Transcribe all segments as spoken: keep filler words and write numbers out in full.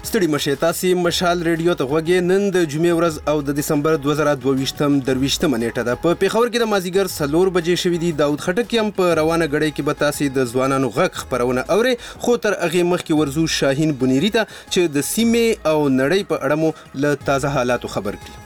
ستړي مشه تاسو مشال ریډیو ته غوږی نن د جمعې ورځ او د دسمبر دوه زره دوه ویشتم درویشتمه نیټه ده. په پیښور کې د مازیګر څلور بجې شوې دي. داود خټک هم په روانه غړې کې به تاسو د ځوانانو غږ خبرونه اوري، خو تر هغه مخکې ورزو شاهین بنيري ته چې د سیمې او نړۍ په اړه مو له تازه حالاتو خبر کړي.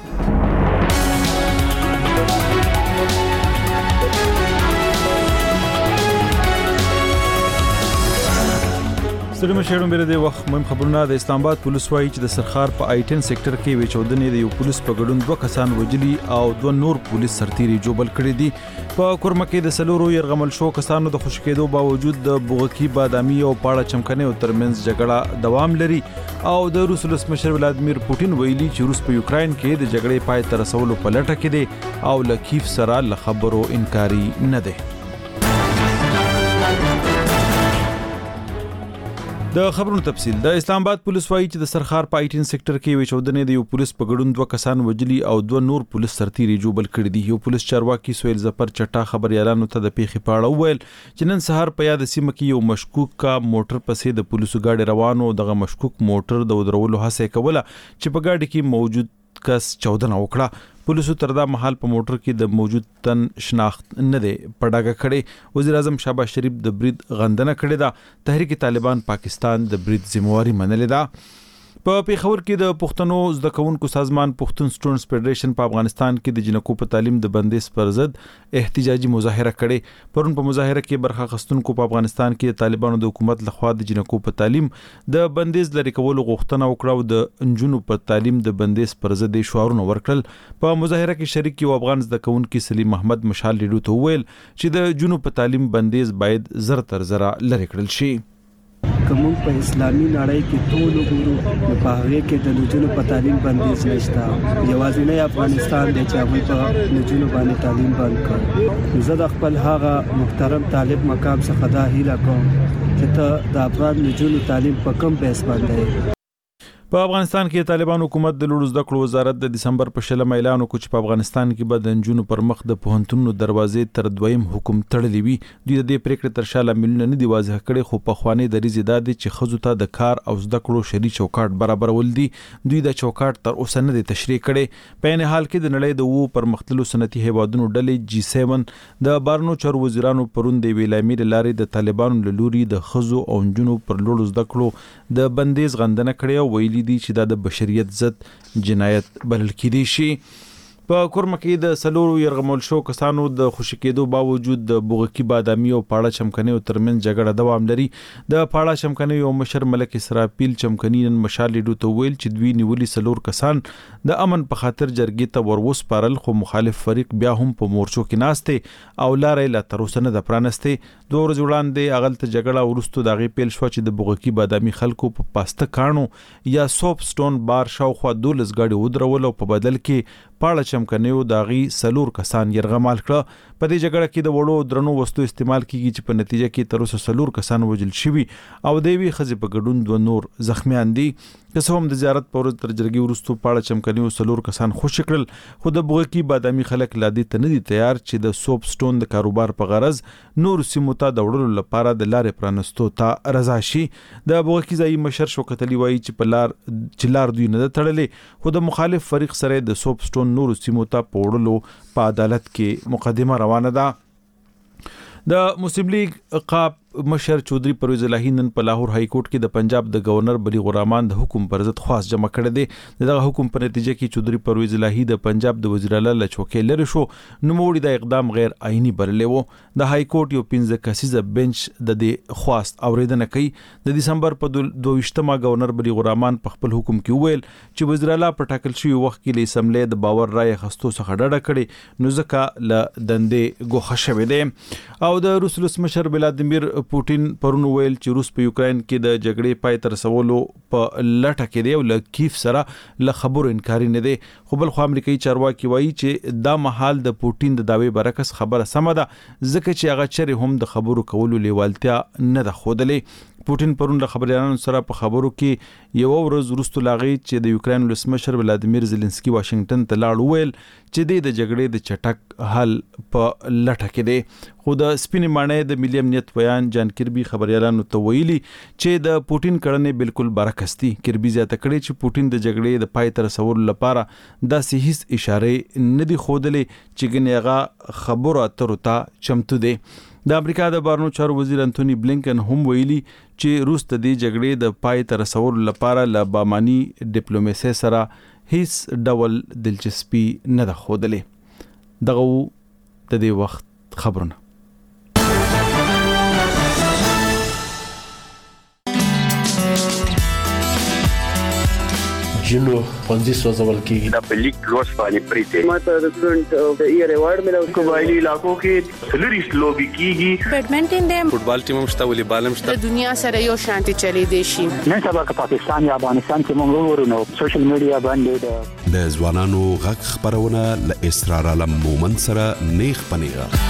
ستړي مشهورم بیره دی وخت مهم خبرونه. د اسلام آباد پولیس وایي چې د سرخار په آی ټن سېکټر کې وی چودنې د یو پولیس په ګډون دوه کسان وجلي او دوه نور پولیس سرتیري جوبل کړي دي. په کورمه کې د سلورو يرغمل شو کسانو د خوشکېدو باوجود د بوغکی بادامي او پاړه چمکنې ترمنځ جګړه دوام لري او د روس ولسمشر ولادیمیر پوتین ویلي چې روس په یوکرين کې د جګړې پای ته رسولو په لټه کې دي او له کیف سره له خبرو انکاري نه دي. د خبرونو تفصیل. د اسلام آباد پولیس وایي چې د سرخار په آی ټن سېکټر کې وی چودنې د یو پولیس په ګډون دوه کسان وجلي او دوه نور پولیس سرتیري جوبل کړي دي. یو پولیس چارواکي سویل ظفر چټا خبريالانو ته د پیښې په اړه وویل چې نن سهار په یاد سیمه کې یو مشکوک کا موټر پسې د پولیسو گاډي روانو دغه مشکوک موټر د ودرولو هڅه کوله چې په گاډي کې موجود کس چودنه وکړه. پولیسو تر دا مهال په موټر کې د موجود تن شناخت نه دی پډاګه کړي. وزیر اعظم شهباز شریف د برید غندنه کړې ده. تحریک طالبان پاکستان د برید ذمہواری منلې ده. په پیښور کې د پښتنو زده کوونکو سازمان پښتون سټوډنټس فدریشن په افغانستان کې د جنکو په تعلیم د بندیز پر ضد احتجاجي مظاهره کړې. پرون په مظاهره کې برخه اخیستونکو په افغانستان کې د طالبانو د حکومت لخوا د جنکو په تعلیم د بندیز لري کولو غوښتنه وکړه او د انجونو په تعلیم د بندیز پر ضد شعارونه ورکړل. په مظاهره کې شریک یو افغان زده کوونکي سلیم احمد مشال ریډیو ته وویل چې د جنو په تعلیم بندیز باید زر تر زره لري کړل شي. کوم په اسلامي نړۍ کې ټول وګورو نو په هغه کې د نجونو په تعلیم بندیز نشته. یوازینی افغانستان دی چې هغه په نجونو باندې تعلیم بند کړ. زه د خپل هغه محترم طالب مقام څخه دا هیله کوم چې ته د افغان نجونو تعلیم په کوم بیس باندې. په افغانستان کې طالبان حکومت د لوړو زده کړو وزارت د دسمبر په شلم اعلان وکړ چې په افغانستان کې به د نجونو پر مخ د پوهنتونونو دروازې تر دویم حکم تړلې وي. دوی د دې پریکړې تر شا لاملونه نه دي واضح کړي، خو په خوانې دریځ دا دي چې ښځو ته د کار او زده کړو شری چوکاټ برابرول دي. دوی د چوکاټ تر اوسه نه دي تشریح کړي. په عین حال کې د نړۍ د وو پرمختللو صنعتي هیوادونو ډلې جی سیون د بارنو چارو وزیرانو پرون د ویلامي لارې د طالبانو له لوري د ښځو او نجونو پر لوړو زده کړو د بندیز غندنه کړې او ویلي دي چې دا د بشریت ضد جنایت بلل کېدی شي. په کورمه کې د سلورو يرغمل شو کسانو د خوشی کېدو باوجود د بوغکی بادامي او پاړه چمکنې ترمنځ جګړه دوام لري. د پاړه چمکنې یو مشر ملک اسرافیل چمکنی نن مشال ډو ته ویل چې دوی نیولي سلور کسان د امن په خاطر جرګې ته وروس پارل، خو مخالف فریق بیا هم په مورچو کې ناشته او لارې لا تر اوسه نه د پرانسته. دوه ورځې وړاندې اغلته جګړه ورستو دغه پیل شو چې د بوغکی بادامي خلکو په پاسته کانو یا سوپ سټون بار شاوخوا دولس غاډي ودرول او په بدل کې پاړه چمکنیو داغي سلور کسان يرغمال کړه. په دې جګړه کې د وړو درنو وستو استعمال کیږي چې په نتیجه کې تر اوسه سلور کسان وژل شوي او د وی خزي په ګډون دوه نور زخمیان دي. که څه هم د زیارت پر ورځ تر جرګي ورستو پاړه چمکنیو سلور کسان خوشی کړل، خو د بوغکی بادامي خلک لا دې ته نه دي تیار چې د سوپ سټون د کاروبار په غرض نور سیمو ته د وړلو لپاره د لارې پرانستو ته رضا شي. د بوغکی ځای مشر شوکت علي وایي چې په لار چې لار دوی نه تړلې، خو د مخالف فریق سره د سوپ سټون نور سیمو ته په وړلو په عدالت کې مقدمه روانه ده. د مسلم لیگ قاب مشر چودري پرویز الهی نن په لاهور های کورټ کې د پنجاب د گورنر بلیغ الرحمن د حکم پر ضد خواست جمع کړی دی. دغه حکم په نتیجه کې چودري پرویز الهی د پنجاب د وزیر اعلی له چوکۍ لري شو. نو موړي د اقدام غیر آئینی بللی وو. د های کورټ یو پنځه کسیزه بنچ د دې خواست اوریدنه کوي. د دسمبر په دوه گورنر بلیغ الرحمن په خپل حکم کې ویل چې وزیر اعلی په ټاکل شوی وخت کې له اسمبلی د باور رائے خستو څخه ډډه کړي، نو ځکه له دندې ګوښه شوی دی. او د روس ولسمشر ولادیمیر پوتین پرون ویل چې روس په یوکرين کې د جګړې پای تر رسولو په لټه کې دی او له کیف سره له خبرو انکاري نه دی. خو بل خو امریکایي چارواکي وایي چې دا مهال د پوتین د داوی برعکس خبره سمه ده، ځکه چې هغه چره هم د خبرو کولو لیوالتیا نه ده ښودلې. پوټین پرون د خبريالانو سره په خبرو کې یو ورځ وروسته لاغی چې د یوکرين ولسمشر ولادیمیر زيلنسکي واشنگټن ته لاړ ویل چې د جګړې د چټک حل په لټه کې دی. خو د سپینې ماڼۍ د ملي امنیت ویان جان کربي خبريالانو ته ویلي چې د پوټین کړنې بالکل برعکس دي. کربي زیاته کړې چې پوټین د جګړې د پای ته رسولو لپاره داسې هیڅ اشاره نه دي ښودلې چې ګنې هغه خبرو اترو ته چمتو دی. د امریکا د بهرنیو چارو وزیر انټونی بلینکن هم ویلي چې روس د دې جګړې د پای ته رسولو لپاره له باماني ډیپلوماسي سره هیڅ ډول دلچسپي نه ده ښودلې. دغه د دې وخت خبرونه. جنو پنځه سوځول کېږي د پلیک روس باندې پریته ماته د سټډنټ د ایئر ایوارډ ملو قبایلی علاقو کې سلریش لوبي کیږي. بیډمنټن د فوټبال ټیم هم شته ولې بالم شته. د دنیا سره یو شانتي چلی دی شي. نن سبا که پاکستان یا افغانستان کې موږ ورونو سوشل میډیا باندې د ځوانانو غږ خبرونه ل اسرار عالم مومن سره نیخ پنیغه.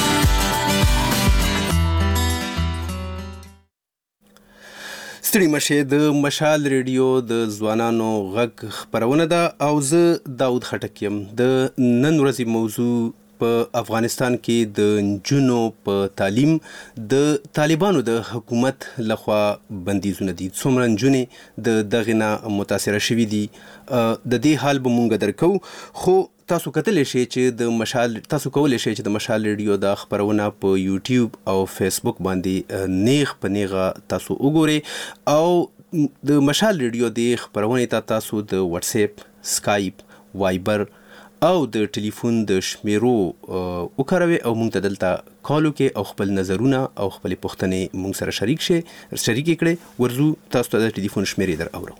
ستړي مشه د مشال ریډیو د ځوانانو غږ خبرونه ده او زه داود خټک یم. د نن ورځې موضوع په افغانستان کې د نجونو په تعلیم د طالبانو د حکومت لخوا بندیزونه دي. څومره نجونې د دغه نه متاثره شوي دي د دې حال به مونږ درکو. خو تاسو کتلی شئ چې د مشال تاسو کولی شئ چې د مشال ریډیو د خبرونه په یوټیوب او فیسبوک باندې نیغ په نیغه تاسو وګورئ او د مشال ریډیو د خبرونې ته تاسو د واتس اپ، سکایپ، وایبر او د ټلیفون د شمیرو وکاروئ او موږ ته دلته کال وکړئ او خپل نظرونه او خپل پوښتنې موږ سره شریک شي شریک کړئ. ورزو تاسو ته د ټلیفون شمیرې در اورو.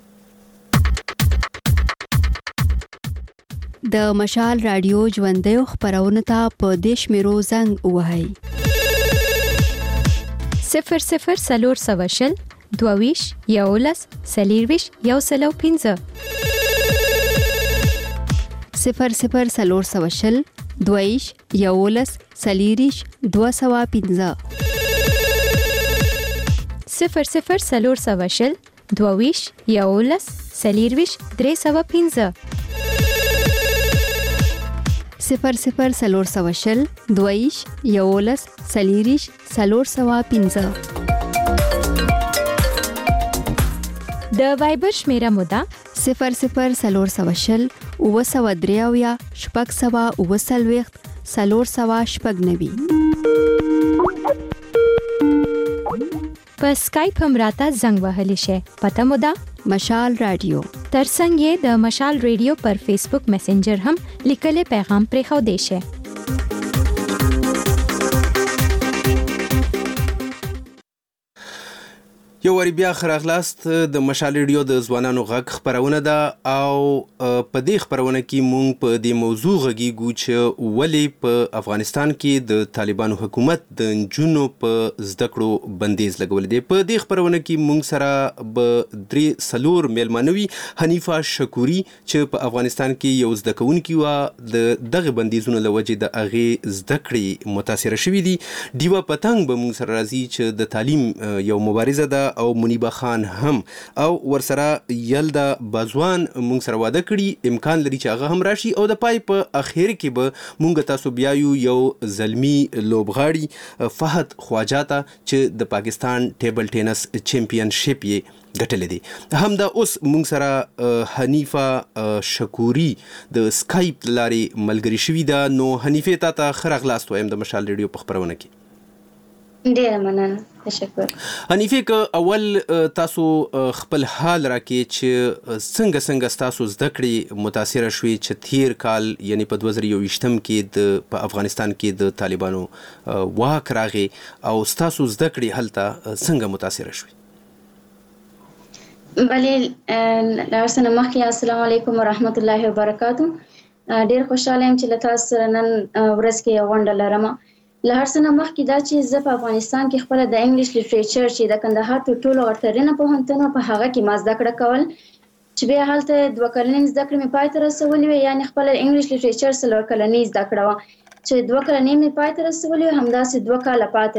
د مشال رادیو ژوندۍ خبرونه ته په دیش میرو زنګ وهاي صفر صفر سلور سواشل دوویش یولس سلیرویش یو سلو پینزه صفر صفر سلور سواشل دوویش یولس سلیریش دو سوا پینزه صفر صفر سلور سواشل دوویش یولس سلیرویش درې سوا پینزه صفر صفر سلور سوا شل دویش یولس سلیریش سلور سوا پینزه. د وایبر شمیره مودا صفر صفر سلور سوا شل اوه سوا دریاویا شپږ سوا اوه څلوېښت سلور سوا شپږ نوي. په سکایپ هم راته زنګ وهلی شي. پته مودا مشال رادیو. ترڅنګ یې د مشال ریډیو پر فیسبوک میسنجر هم لیکلي پیغام پرې خو دی شي. یو وری بیا خراغلاست د مشال ریډیو د ځوانانو غږ خبرونه ده او په دې خبرونه کې مونږ په دې موضوع غږیږو چې ولې په افغانستان کې د طالبانو حکومت د نجونو په زده کړو بندیز لګول دي. په دې خبرونه کې مونږ سره به درې سلور میلمانوي حنیفه شکوري چې په افغانستان کې یو زده کوونکی و د دغه بندیزونو له وجې د هغې زده کړې متاثره شوي دي. ډیوه پتنګ به مونږ سره راځي چې د تعلیم یو مبارزه ده او منیبه خان هم او ورسره یلدا بازوان مونږ سره واده کړي. امکان لري چې هغه هم راشي او د پای په اخر کې به مونږ تاسو بیا یو زلمی لوبغاړي فهد خواجاته چې د پاکستان ټیبل ټینس چمپیونشپ یې ګټلې دي. هم دا اوس مونږ سره حنیفه شکوري د سکایپ لارې ملګری شوي ده. نو حنیفه تا ته ښه راغلاست وایم د مشال ریډیو په خبرونه کې. ډیره مننه. تشکر. حنیفه که اول تاسو خپل حال راکې چې څنګه څنګه تاسو زده کړې متاثره شوي چې تیر کال یعنی په دوه زره یوویشتم کې د په افغانستان کې د طالبانو واک راغی او تاسو زده کړې هلته څنګه متاثره شوي؟ بلې لارسنه مخکې السلام علیکم ورحمت الله وبرکاتو. ډیر خوشاله یم چې له تاسو سره نن ورځ کې یو غونډه لرم. له هر څه نه مخکې دا چې زه په افغانستان کې خپله د انګلیش لیټریچر چې د کندهار تر ټولو غټرینه پوهنتون په هغه کې ما زده کړه کول چې بیا هلته دوه کلنۍ زده کړې مې پای ته رسولې وې، یعنې خپله انګلیش لیټریچر څلور کلنۍ زده کړه وه چې دوه کلنۍ مې پای ته رسولې وې، همداسې دوه کاله پاته وې.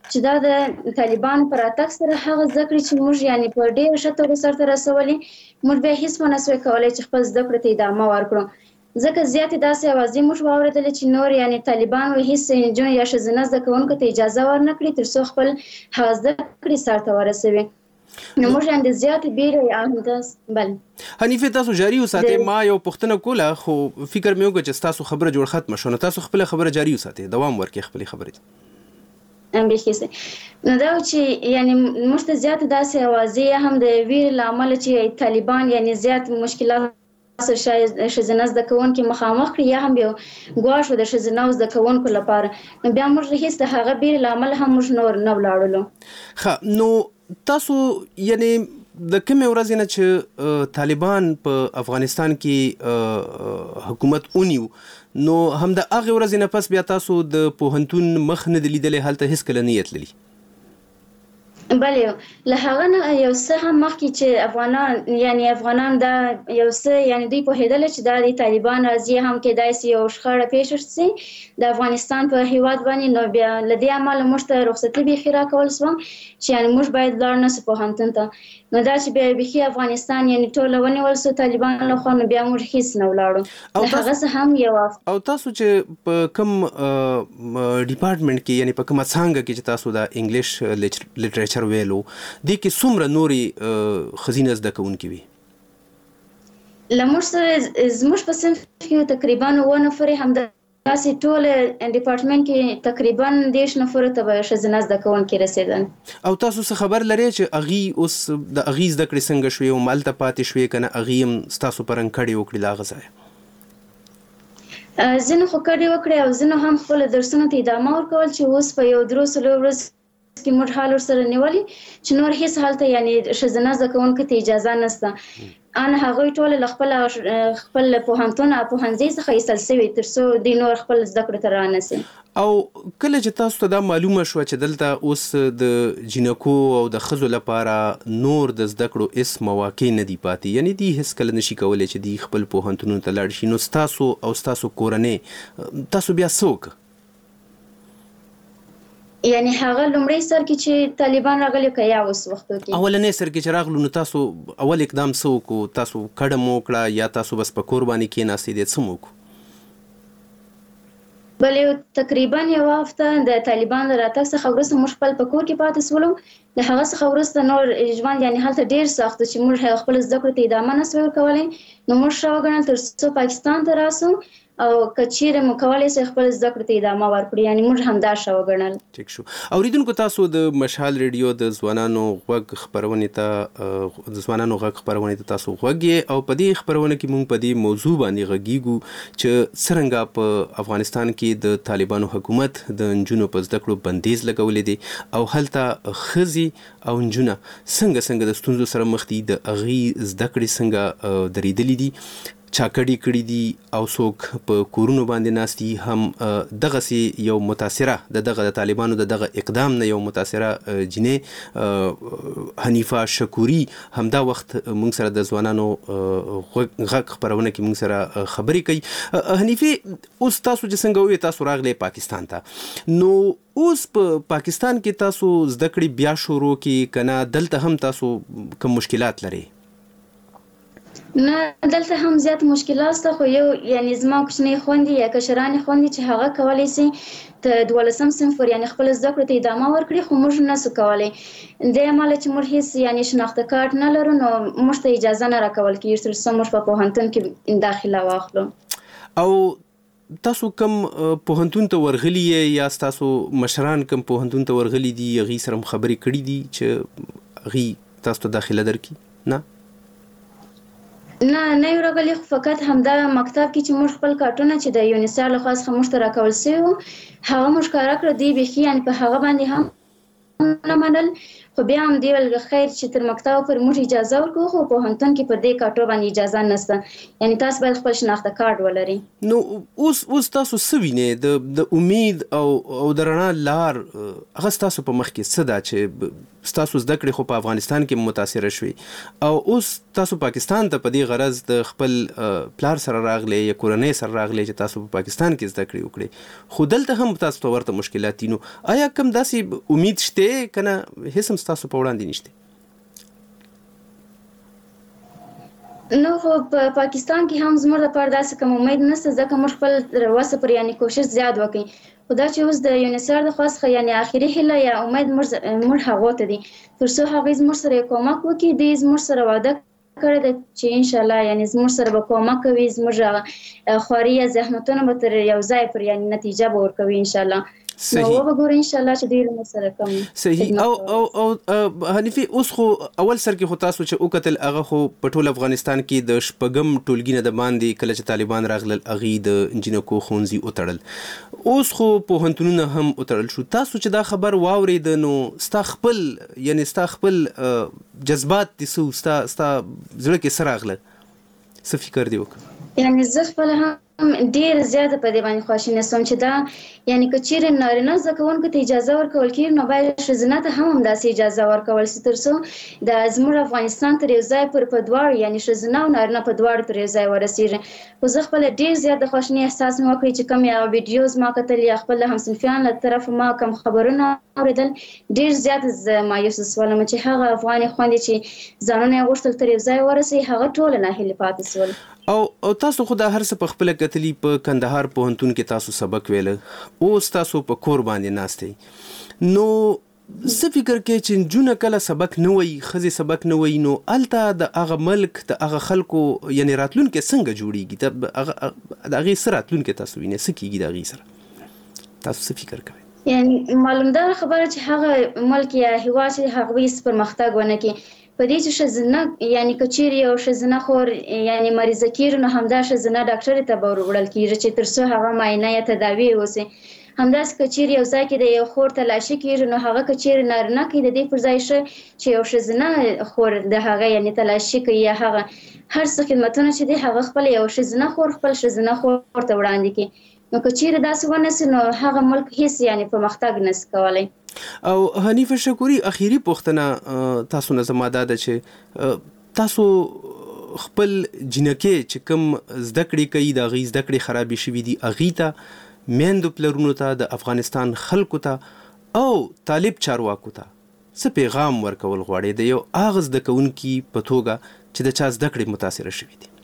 چې دا د طالبان پر اتاک سره هغه زده کړې چې موږ یعنی په ډېر ښه توګه سرته رسولې موږ بیا هیڅ ونه سوی کولی چې خپل زده کړو ته ادامه ورکړو ځکه زیاتې داسې اوازې موږ واورېدلې چې نور یعنی طالبان وایي هیڅ نجونې یا ښځینه زده کوونکو ته اجازه ورنه کړي تر څو خپل هغه زده کړې سرته ورسوي نو موږ یعنې زیاتې بیرې همداس بل حنیفه تاسو جاری وساتئ ما یو پوښتنه کوله خو فکر مې وکړ چې تاسو خبره جوړ ختمه شو نو تاسو خپل خبره جاری وساتئ دوام ورکړئ خپلې خبرې امبیخي سي نو دا چې یعنی موږ ته زیاتې داسې اوازې هم د ویرې له امله چې طالبان یعنی زیات مشکلات ښځینه زده کوونکي مخامخ کړي یا هم یو ګواښ و د ښځینه زده کوونکو لپاره نو بیا موږ هیڅ د هغه بیرې له امله هم موږ نور نه ولاړلو ښه نو تاسو یعنی د کومې ورځې نه چې طالبان په افغانستان کې حکومت ونیو نو هم د هغې ورځې نه پس بیا تاسو د پوهنتون مخ نه دی لیدلی هلته هېڅکله نه یې تللي بله له هغه نه یو څه هم مخکې چې افغانان یعنی افغانان دا یو څه یعنی دوی پوهېدله چې دا د طالبان راځي هم کېدای شي یو شخړه پېښه شي د افغانستان په هېواد باندې نو بیا له دې امله موږ ته رخصتي بیخي راکول شوه چې یعنی موږ باید لاړ نه سو پوهنتون ته نو دا چې بیا بیخي افغانستان یعنی ټوله ونیول سو طالبان لخوا نو بیا موږ هیڅ نه ولاړو له هغه څه هم یو او تاسو چې په کوم ډیپارټمنټ کې یعنی په کومه څانګه کې چې تاسو د انګلیش لټریچر ویلو دې کې څومره نورې ښځینه زده کوونکي وي له موږ سره زموږ په صنف کې تقریبا اووه نفرې همدا داسې ټول ډیپارټمنټ کې تقریبا دېرش نفرو ته به ښځینه زده کوونکي رسېدل او تاسو څه خبر لرئ چې هغې اوس د هغې زده کړې څنګه شوې همالته پاتې شوې که نه هغې هم ستاسو په رنګ کډې وکړي له هغه ځایه ځینو خو کډې وکړې او ځینو هم خپلو درسونو ته ادامه ورکول چې اوس په یو درو څلور ورځ کې موږ حال ورسره نیولي چې نور هیڅ هلته یعنی ښځینه زده کوونکو ته اجازه نشته ان هغوی ټول له خپل خپل پوهنتون او پوهنځي څخه ایستل شوي تر څو دوی نور خپل زده کړو ته رانسي او کله چې تاسو ته دا معلومه شوه چې دلته اوس د جینکو او د ښځو لپاره نور د زده کړو هېڅ مواقع نه دي پاتې یعنی دوی هېڅکله نشي کولی چې دوی خپل پوهنتونونو ته لاړ شي نو ستاسو او ستاسو کورنۍ تاسو بیا څه وکړه یعنی هغه لومړی سر کې چې طالبان راغلي که یا اوس وختو کې اولنی سر کې چې راغلو نو تاسو اول اقدام څه وکړو تاسو کډه مو وکړه یا تاسو بس په کور باندې کېناستئ دې څه مو وکړو بلې تقریبا یوه هفته د طالبان له راتګ څخه وروسته موږ خپل په کور کې پاتې شولو د هغه څخه وروسته نور ژوند یعنې هلته ډېر سخت و چې موږ خپل زده کړو ته ادامه نه سوی ورکولی نو موږ ښه وګڼل تر څو پاکستان ته راسو او که چیرې مو کولی شئ خپل زده کړو ته ادامه ورکړو یعنې موږ همدا ښه وګڼل ټیک شو اورېدونکو تاسو د مشال ریډیو د ځوانانو غوږ خپرونې ته د ځوانانو غږ خپرونې ته تاسو غوږ یې او په دې خپرونه کې موږ په دې موضوع باندې غږیږو چې څرنګه په افغانستان کې د طالبانو حکومت د نجونو په زده کړو بندیز لګولی دی او هلته ښځې او نجونه څنګه څنګه د ستونزو سره مخ دي د هغې زده کړې څنګه درېدلې دي چا کډې کړي دي او څوک په کورونو باندې ناست دي هم دغسې یو متاثره د دغه د طالبانو د دغه اقدام نه یو متاثره جینۍ حنیفه شکوري همدا وخت موږ سره د ځوانانو غږ خپرونه کې موږ سره خبرې کوي حنیفې اوس تاسو چې څنګه وویل تاسو راغلی پاکستان ته نو اوس په پاکستان کې تاسو زده کړې بیا شروع کړي که نه دلته هم تاسو کوم مشکلات لرئ نه دلته هم زیات مشکلات شته خو یو یعنی زما کوچنۍ خویندې یا کشرانې خویندې چې هغه کولی شي د دولسم صنف ور یعنی خپل زده کړو ته ادامه ورکړي خو موږ نسو کولی دې امله چې موږ هیڅ یعنی شناخته کارت نه لرو نو موږ ته اجازه نه راکول کېږي تر څو موږ په پوهنتون کې داخله واخلو او تاسو کوم پوهنتون ته ورغلي یا تاسو مشران کوم پوهنتون ته ورغلي دي هغې سره خبرې کړي دي چې هغې تاسو ته داخله درکړي نه نه نه یو راغلی خو فقط همدا مکتب کې چې موږ خپل کارټونه چې د یونیسار له خوا څخه موږ ته راکول سوي وو هغه موږ ښکاره کړه دوی بیخي یعنې په هغه باندې هم نه منل خو بیا هم دی ول خیر چې تر مکتب پر موږ اجازه ورکو خو په هنتون کې پر دې کارټو باندې اجازه نشته یعنی تاسو باید خپل شناخته کارت ولرئ. نو اوس اوس تاسو سوینه د د امید او او درنا لار هغه تاسو په مخ کې صدا چې تاسو زده کړې خو په افغانستان کې متاثر شوي او اوس تاسو پاکستان ته په دې غرض د خپل پلار سره راغلي یا کورنۍ سره راغلي چې تاسو په پاکستان کې زده کړې وکړي خو دلته هم تاسو ته ورته مشکلات دي. نو آیا کوم داسې امید شته کنه هیڅ هم تاسو په وړاندې نشته؟ نو خو په پاکستان کې هم زموږ لپاره داسې کوم امید نشته ځکه موږ خپل وسه پر یعنی کوشش زیات وکړو خو دا چې اوس د یونیسر د خاصه یعنی اخیری هله یا امید موږ موږ هغه ته دي تر څو هغه زموږ سره کومک وکړي د زموږ سره وعده کړی ده چې ان شاء الله یعنی زموږ سره به کومک کوي زموږ خوري زحمتونه به تر یو ځای پر یعنی نتیجه به ورکوي ان شاء الله. صحیح. نو وګورئ ان شاء الله چې ډیر مسره کوم. صحیح. او او او حنیفي اوس خو اول سر کې خو تاسو چې وکتل هغه خو په ټول افغانستان کې د شپږم ټولګي نه د باندې کله چې طالبان راغلل اغي د انجینکو خونځي وتړل اوس خو په هنتونونه هم وتړل شو. تاسو چې دا خبر واورید نو ستا خپل یعنی ستا خپل جذبات دي سو ستا ستا زړه کې سره راغله څه فکر دی وکړه؟ یعنی زه خپل هم ډیر زیاته په دې باندې خوشاله سوم چې دا یعنی کچیر نارینه زکونکو ته اجازه ورکول کیږي نو باید شزنه ته هم داسې اجازه ورکول سي تر څو د زموږ افغانستان تر یو ځای پر په دوار یعنی شزنه او نارینه په دوار تر یو ځای ورسیږي. خو زه خپل ډیر زیاته خوشاله احساس مې وکړ چې کوم یو ویډیوز ما کتل یا خپل همصنفیان له طرف ما کوم خبرونه اوریدل ډیر زیاته مایوس سوالم چې هغه افغاني خوندې چې ځانونه غوښتل تر یو ځای ورسي هغه ټول نه هلي پاتې سول. او او تاسو خو دا هر څه په خپل کتلی په کندهار پوهنتون کې تاسو سبق ویل اوس تاسو په کور باندې ناستئ نو څه فکر کې چې جون کله سبق نه وای خزي سبق نه وای نو الته د هغه ملک د هغه خلکو یعنی راتلون کې څنګه جوړیږي د هغه سره راتلون کې تاسو وینئ څه کیږي د هغه سره تاسو څه فکر کوئ؟ یعنی معلومدار خبره چې هغه ملک یا هوا چې هغه یې پرمختګ ونه کړي په دې چې شزنه یعنی کچيري او شزنه خور یعنی مریض کیر نو همدا شزنه ډاکټر ته ورغړل کیږي چې تر څو هغه معاینه یا تداوی وسی همداس کچيري او ځکه د یو خور تلاشي کیږي نو هغه کچيري نارنه کې د دې پر ځای چې یو شزنه خور د هغه یعنی تلاشي کوي یا هغه هر څه خدمتونه چې دی هغه خپل یو شزنه خور خپل شزنه خور ته وړاندې کوي نو کچيري داسې ونس نو هغه ملک هیڅ یعنی پرمختګ نس کولای. او حنیفه شکوري اخیری پوښتنه تاسو نه زما ده چې تاسو خپل جنکه چې کوم زده کړې کوي د غي زده کړې خرابې شوې دي اغي ته میندو پلرونو ته د افغانستان خلکو ته او طالب چارواکو ته څه پیغام ورکول غواړي د یو اغاز د کونکي په توګه چې د چا زده کړې متاثر شوې دي؟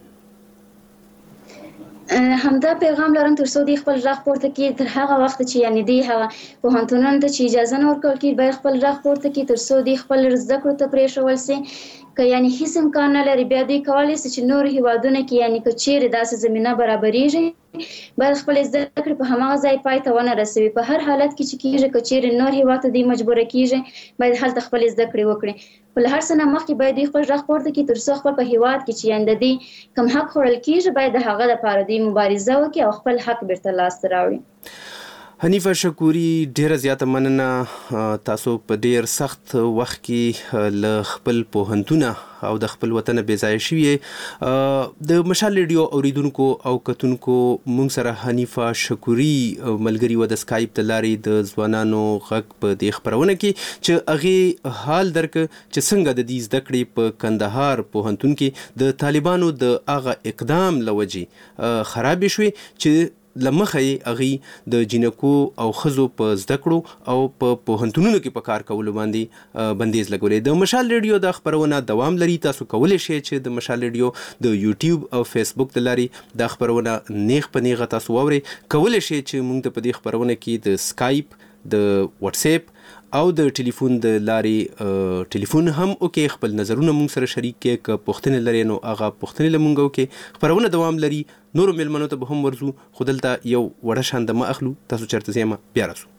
همدا پیغام لرم تر څو دی خپل راغ پورته کې تر هغه وخت چې یعنی دی هغه په هنتونن ته چې اجازه نه ورکول کی باید خپل راغ پورته کې تر څو دی خپل زده کړو ته پریښول سي که یعنی هیڅ امکان نه لري بیا دی کولای شي چې نور هیوادونه کې یعنی که چیرې داسې زمينه برابرېږي باید خپل زده کړې په هماغه ځای پای ته ونه رسوي په هر حالت کې چې کیږي که چیرې نور هیواد ته دی مجبور کیږي باید هلته خپل زده کړې وکړي په هر څه نه مخکې باید دی خپل راغ پورته کې تر څو خپل په هیواد کې چې یعنی دی کم حق خورل کیږي باید هغه لپاره دی مبارزه وکړي او خپل حق بیرته لاس ته راوړي. حنیفه شکوري ډیره زیاته مننه تاسو په ډیر سخت وخت کې ل خپل پوهنتونه او د خپل وطن بې ځای شوی د مشال ریډیو اوریدونکو او کتونکو مونږ سره حنیفه شکوري ملګری و د سکایپ د لارې د ځوانانو غږ په دې خبرونه کې چې هغه حال درک چې څنګه د دې زده کړې په کندهار پوهنتون کې د طالبانو د هغه اقدام لوجي خراب شوی چې لمخې اغي د جنکو او خزو په زده کړو او په پوهنتونونو کې په کار کولو باندې بندیز لګولې. د مشال ریډیو د خبرونه دوام لري تاسو کولای شئ چې د مشال ریډیو د یوټیوب او فیسبوک د لارې د خبرونه نیغ په نیغه تاسو ووري کولای شئ چې موږ ته په دې خبرونه کې د سکایپ د واتس اپ او د ټلیفون د لارې ټلیفون هم اوکې خپل نظرونه مونږ سره شریک کې که پوښتنې لري نو هغه پوښتنې لمونږ وکې خبرونه دوام لري نورو ملمنو ته به هم ورزو خو دلته یو وړه شاندمه اخلو تاسو چرته زیمه بیا راسو.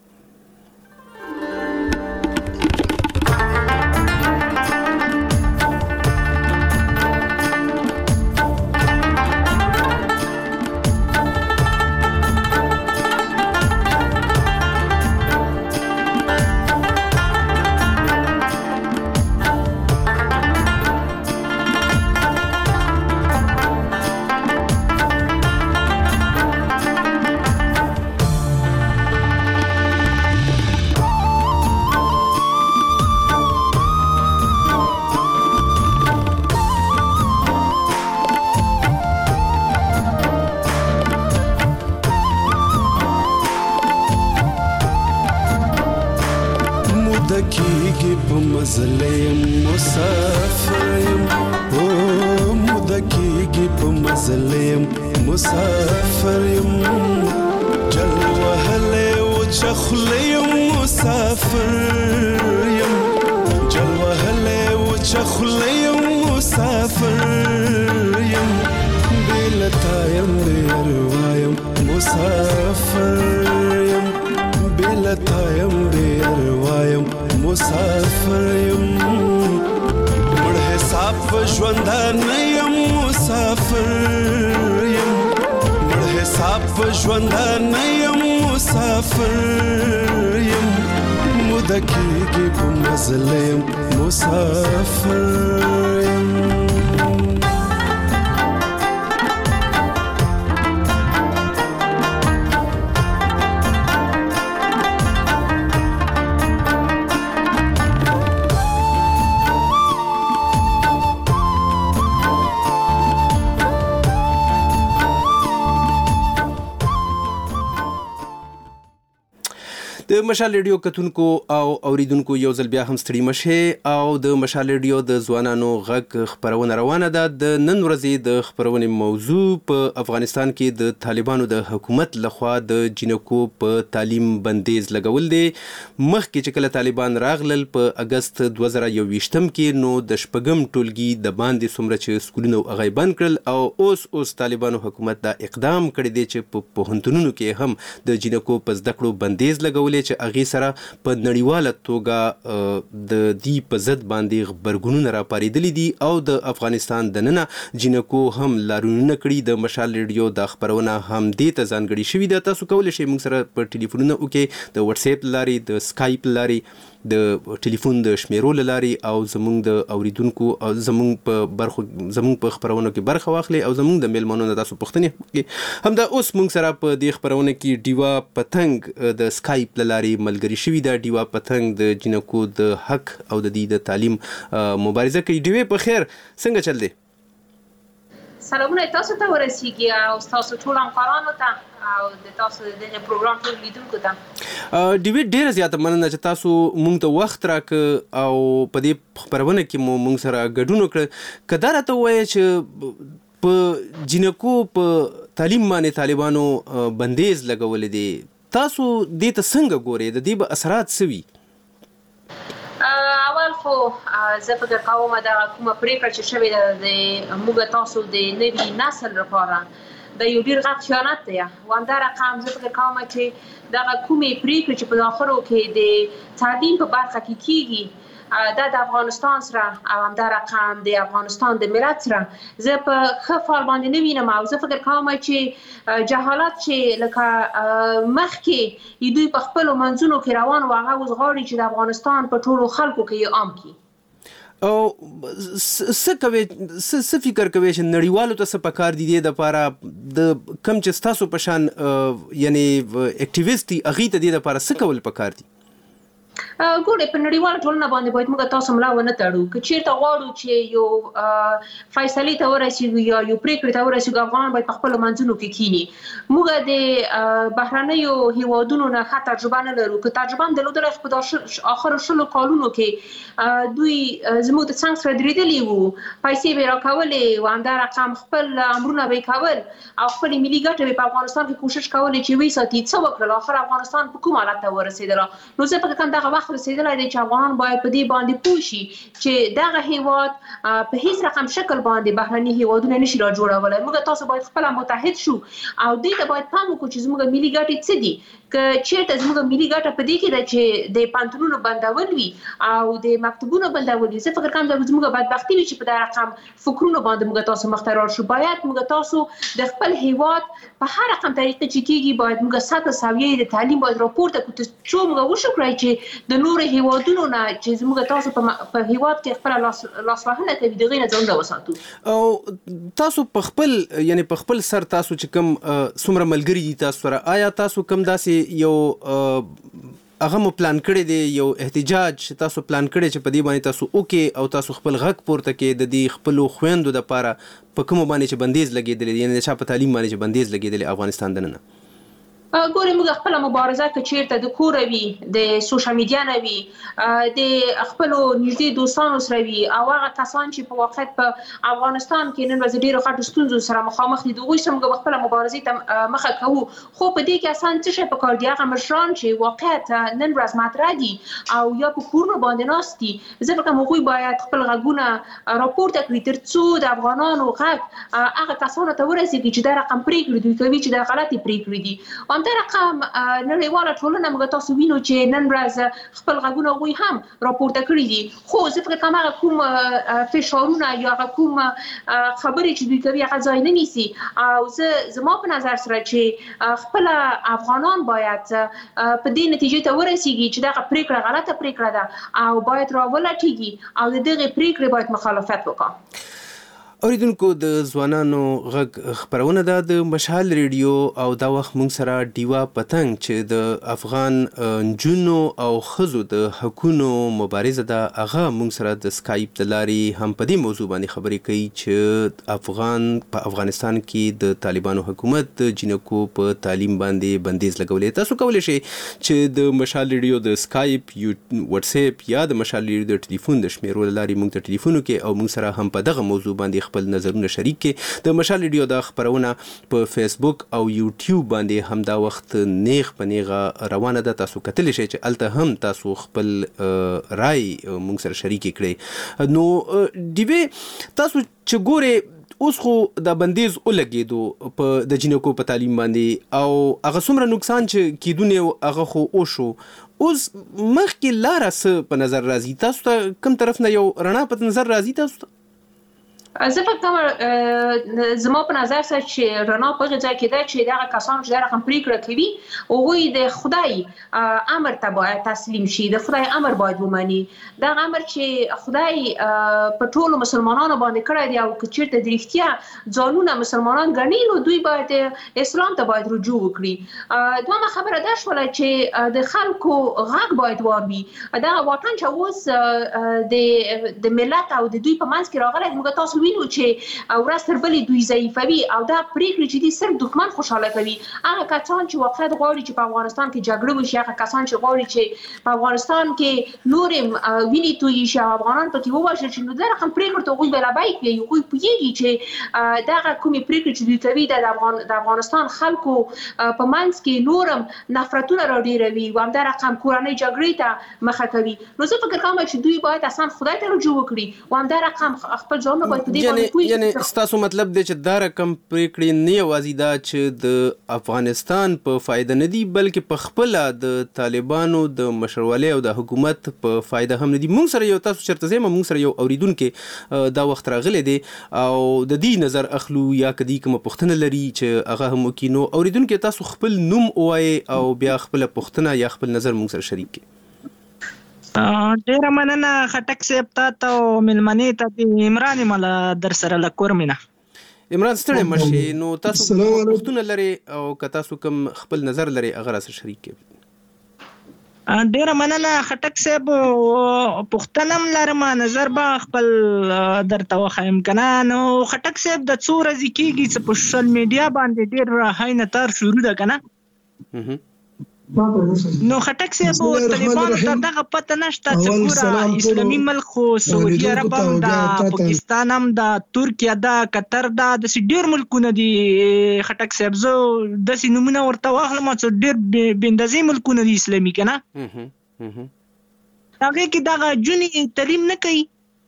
مدکیږي په مزله یم مسافر یم او مدکیږي په مزله یم مسافر یم جل وهله او چخله یم مسافر یم جل وهله او چخله یم مسافر یم بلتا یم بیروایم مسافر یم بلتا یم بیروایم مسافر یم مړ حساب ژوند نه یم مسافر یم مړ حساب ژوند نه یم مسافر یم مدکیږي په مزله یم مسافر یم د مشال ریډیو کتونکو او اوریدونکو یو ځل بیا هم ستړي مشه او د مشال ریډیو د ځوانانو غږ خبرونه روانه ده. د نن ورځې د خبرونې موضوع په افغانستان کې د طالبانو د حکومت لخوا د جنکو په تعلیم بندیز لګول دي. مخکې چې کله طالبان راغلل په اگست دوه زره یو ویشتم کې نو د شپږم ټولګي د باندې څومره چې سکولونه هغه بند کړل او اوس اوس طالبانو حکومت دا اقدام کړی دی چې په پوهنتونونو کې هم د جنکو په زده کړو بندیز لګولې چې هغې سره په نړیواله توګه د دې په ضد باندې غبرګونونه راپارېدلي دي او د افغانستان دننه جنکو هم لارونونه کړي. د مشال ریډیو دا خبرونه هم دې ته ځانګړې شوي ده. تاسو کولی شئ موږ سره په ټلیفونونه وکړئ د وټساپ له لارې د سکایپ له لارې د ټلیفون د شمیرو له لارې او زموږ د اوریدونکو او زموږ په برخو زموږ په خبرونو کې برخه واخلئ او زموږ د میلمنو نه تاسو پوښتنې وکړئ. همدا اوس موږ سره په دې خبرونه کې ډیوا پتنګ د سکایپ له لارې ملګري شوي ده. ډیوا پتنګ د جنکو د حق او د دې د تعلیم مبارزه کوي. ډیوې په خیر څنګه چل دی؟ سلامونه تاسو ته ورسیږي او تاسو ټول همکارانو ته او د تاسو د پروګرام ټول لیدونکو ته. ډیوې ډیره زیاته مننه چې تاسو موږ ته وخت راکړ او په دې خبرونه کې مو موږ سره ګډون وکړ. که دا راته ووایې چې په جنکو په تعلیم باندې طالبانو بندیز لګولی دی، تاسو دې ته څنګه ګورئ؟ د دې به اثرات څه وي؟ اول خو زه فکر کوم دا کومه پریکړه چې شوې ده د موږ تاسو د نوي نسل لپاره د یو ډېر غټ خیانت دی. و همدا رقم زه فکر کوم چې دغه کومې پریکړې چې په داخلو کې د تعلیم په برخه کې کیږي دا د افغانستان سره او همدا رقم د افغانستان د ملت سره زه په ښه فال باندې نه وینم او زه فکر کوم چې جهالت چې لکه مخکې دوی په خپلو منځونو کې روان و هغه اوس غواړي چې د افغانستان په ټولو خلکو کې یې عام کړي. او څه کوي څه فکر کوي چې نړیوالو ته څه پکار دي دې دپاره د کم چې ستاسو په شان یعنې اکټیویسټ دي هغوی ته دې دپاره څه کول پکار دي؟ ګوره په نړیواله ټولنه باندې باید موږ تاسو ملا ونه تړو. که چیرته غواړو چې یو فیصلې ته ورسېږو یا یو پریکړې ته ورسېږو افغانان باید په خپلو منځونو کې کینی. موږ د بهرنیو هیوادونو نه ښه تجربه نه لرو. که تجربه هم درلودلی خو په آخرو شلو کالونو کې دوی زموږ د څنګ سره درېدلي وو، پیسې به یې راکولې و همدا رقم خپل امرونه به یې کول او خپلې ملي ګټې به په افغانستان کې کوشش کولې چې ویې ساتي. څه وکړل؟ آخر افغانستان په کوم حالت ته ورسېدله؟ نو زه فکر کوم دغه وخت رسېدلی دی چې افغانان باید په دې باندې پوه شي چې دغه هیواد په هیڅ رقم شکل باندې بهرني هیوادونه نشي را جوړولی. موږ تاسو باید خپله متحد شو او دې ته باید پام وکړو چې زموږ ملي ګټې څه دي. که چیرته زموږ ملي ګټه په دې کې ده چې د پوهنتونونو بندول وي او د مکتبونو بندول وي، زه فکر کوم دا زموږ بدبختي وي چې په دغه رقم فکرونو باندې موږ تاسو مخته رار شو. باید موږ تاسو د خپل هیواد په هر رقم طریقه چې کېږي باید موږ سطح سویې د تعلیم باید راپورته کړو څو موږ وشو کړئ چې د نورو هیوادونو نه چې زموږ تاسو په هیواد کې خپله لاسوهنه کوي د هغې نه ځانونه وساتو. او تاسو په خپل یعنې په خپل سر تاسو چې کوم څومره ملګري دي تاسو سره، آیا تاسو کوم داسې یو هغه مو پلان کړی دی، یو احتجاج تاسو پلان کړی چې په دې باندې تاسو وکړئ او تاسو خپل غږ پورته کړئ د دې خپلو خویندو دپاره په کومو باندې چې بندیز لګېدلی دی، یعنې د چا په تعلیم باندې چې بندیز لګېدلی افغانستان دننه؟ ګورې موږ خپل مبارزه که چیرته د کور وي د سوشل میډیا نه وي د خپل نږدې دوستانو سره وي او هغه کسان چې په واقعیت په افغانستان کې نن ورځ ډیرو غټو ستونزو سره مخامخ دي دغوی سره موږ خپل مبارزې ته مخه کوو خو په دې کې اسان څه شی پکار دي هغه مشران چې واقعیت نن ورځ مطرح دي او یا په کورونو باندې ناست دي زه فکر کوم هغوی باید خپل غږونه راپورته کړي تر څو د افغانانو غږ هغه کسانو ته ورسیږي چې دا رقم پرېکړې دوی کوي چې دا غلطې پرېکړې دي همدا رقم نړیواله ټولنه موږ تاسو وینو چې نن ورځ خپل غږونه هغوی هم راپورته کړي دي خو زه فکر کوم هغه کوم فشارونه یا هغه کوم خبرې چې دوی کوي هغه ځای نه نیسي او زه زما په نظر سره چې خپل افغانان باید په دې نتیجې ته ورسیږي چې دغه پرېکړه غلطه پرېکړه ده او باید راولټیږي او د دغې پرېکړې باید مخالفت وکړي. اوریدونکو د ځوانانو غږ خبرونه ده د مشال ریډیو او دا وخت مونږ سره ډیوا پتنګ چې د افغان نجونو او ښځو د حقونو مبارزه ده هغه مونږ سره د سکایپ د لارې هم په دې موضوع باندې خبرې کوي چې افغان په افغانستان کې د طالبانو حکومت د جنکو په تعلیم باندې بندیز لګولې. تاسو کولی شئ چې د مشال ریډیو د سکایپ یو واتس اپ یا د مشال ریډیو د ټلیفون د شمیرو له لارې مونږ ته ټلیفون وکړئ او مونږ سره هم په دغه موضوع باندې خپل نظرونه شریک کړي. د مشال ریډیو دا خبرونه په فیسبوک او یوټیوب باندې هم دا وخت نیغ په نیغه روانه ده. تاسو کتلی شئ چې الته هم تاسو خپل رای مونږ سره شریک کړئ. نو ډیوې تاسو چې ګورئ اوس خو د بندیز ولګېدو په د جنکو په تعلیم باندې او هغه څومره نقصان چې کیدونه هغه خو وشو اوس مخکې لاره څه په نظر راځي تاسو ته کوم طرف نه یو رڼا په نظر راځي تاسو ته؟ زه فکر کوم زما په نظر سره چې رڼا په هغه ځای کې ده چې دغه کسان چې دا رقم پرېکړه کوي هغوی د خدای امر ته باید تسلیم شي د خدای امر باید ومني دغه امر چې خدای په ټولو مسلمانانو باندې کړی دی او که چېرته د رښتیا ځانونه مسلمانان ګڼي نو دوی باید اسلام ته باید رجوع وکړي. دویمه خبره دا شوله چې د خلکو غږ باید واوري دغه واټن چې اوس د ملت او د دوی په منځ کې راغلی موږ تاسو وینو چې ورځ تر بلې دوی ضعیفوي او دا پرېکړې چې دي صرف دښمن خوشحاله کوي. هغه کسان چې واقعیت غواړي چې په افغانستان کې جګړه وشي هغه کسان چې غواړي چې په افغانستان کې نور وینې تویې شي او افغانان پکې ووژل شي نو دا رقم پرېکړو ته هغوی بلابی کوي. هغوی پوهېږي چې دغه کومې پرېکړې چې دوی کوي دا د افغانستان خلکو په منځ کې نورم نفرتونه راډېروي او همدا رقم کورنۍ جګړې ته مخه کوي. نو زه فکر کوم چې دوی باید اصلا خدای ته رجوع وکړي او همدا رقم خپل ځانونه باید یعنی یعنی ستاسو مطلب دی چې دا رقم پرېکړې نه یوازې دا چې د افغانستان په فایده نه دي بلکې په خپله د طالبانو د مشرولۍ او د حکومت په فایده هم نه دي. مونږ سره یو تاسو چېرته ځئ مونږ سره یو اورېدونکی دا وخت راغلی دی او د دې نظر اخلو یا که دې کومه پوښتنه لري چې هغه هم وکړي. نو اورېدونکی تاسو خپل نوم ووایئ او بیا خپله پوښتنه یا خپل نظر مونږ سره شریک کړئ. ډیره مننه خټک صاحب تاسو او ملمنې ته د عمران مله در سره له کورمینه. عمران ستړی مشي نو تاسو پوښتنه لرئ او که تاسو کوم خپل نظر لرئ هغه راسره شریک کړئ. ډیره مننه خټک صاحب پوښتنه هم لرم نظر به خپل درته وښیم که نه. نو خټک صاحب د څو ورځې کېږي چې په سوشل میډیا باندې ډېر هاینه تار شروع ده که نه نو خټک صاحب طالبانو ته دغه پته نشته چې ګوره اسلامي ملک خو سعودي عرب هم ده پاکستان هم ده ترکیه ده قطر ده داسې ډېر ملکونه دي خټک صاحب زه داسې نومونه ورته واخلم چې ډېر بې اندازې ملکونه دي اسلامي که نه هغې کې دغه جونې تعلیم نه کوي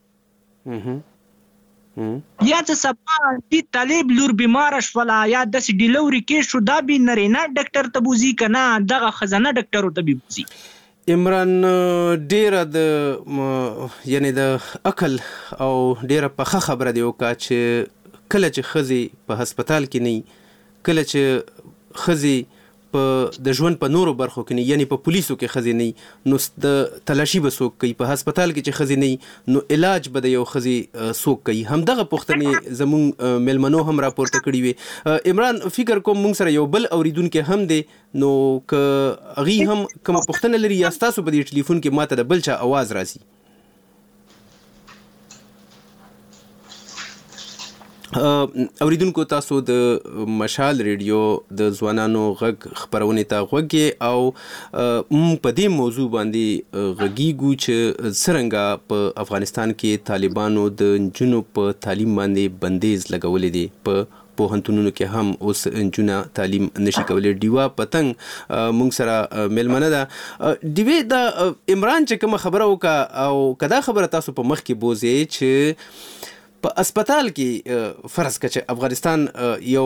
یا چې سبا دې طالب لور بیماره شوله یا داسې ډیلوري کې شو دا به نرینه ډاکټر ته بوځي که نه دغه ښځنه ډاکټرو ته به بوځي. عمران ډیره د یعنی د عقل او ډیره پخه خبره دی وکړه چې کله چې ښځې په هسپتال کې نه کله چې ښځې په د ژوند په نورو برخو کې نه یعنی په پولیسو کې ښځې نه نو د تلاشي به څوک کوي په هسپتال کې چې ښځې نه نو علاج به د یو ښځې څوک کوي. همدغه پوښتنې زموږ میلمنو هم راپورته کړي وې. عمران فکر کوم موږ سره یو بل اورېدونکی هم دی نو که هغې هم کومه پوښتنه لري یا ستاسو په دې ټلیفون کې ماته د بل چا اواز راځي. اوریدونکو تاسو د مشال ریډیو د ځوانانو غږ خبرونه ته غوږی او موږ په دې موضوع باندې غږیږو چې څرنګه په افغانستان کې طالبانو د نجونو په تعلیم باندې بندیز لګولې دي. په پوهنتونونو کې هم اوس نجونه تعلیم نشي کولی. ډیوا پتنګ موږ سره ملمنه ده. ډیوی د عمران چې کوم خبره وکړه او کدا خبره تاسو په مخ کې بوزئ چې په اسپیټال کې فرض کړه چې افغانستان یو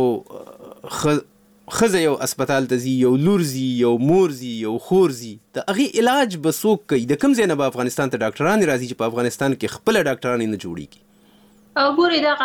خزه یو اسپیټال ته ځي، یو لور ځي، یو مور ځي، یو خور ځي، د هغې علاج به څوک کوي؟ د کوم ځای نه به افغانستان ته ډاکټران راځي چې په افغانستان کې خپله ډاکټران نه جوړیږي؟ ګوري دغه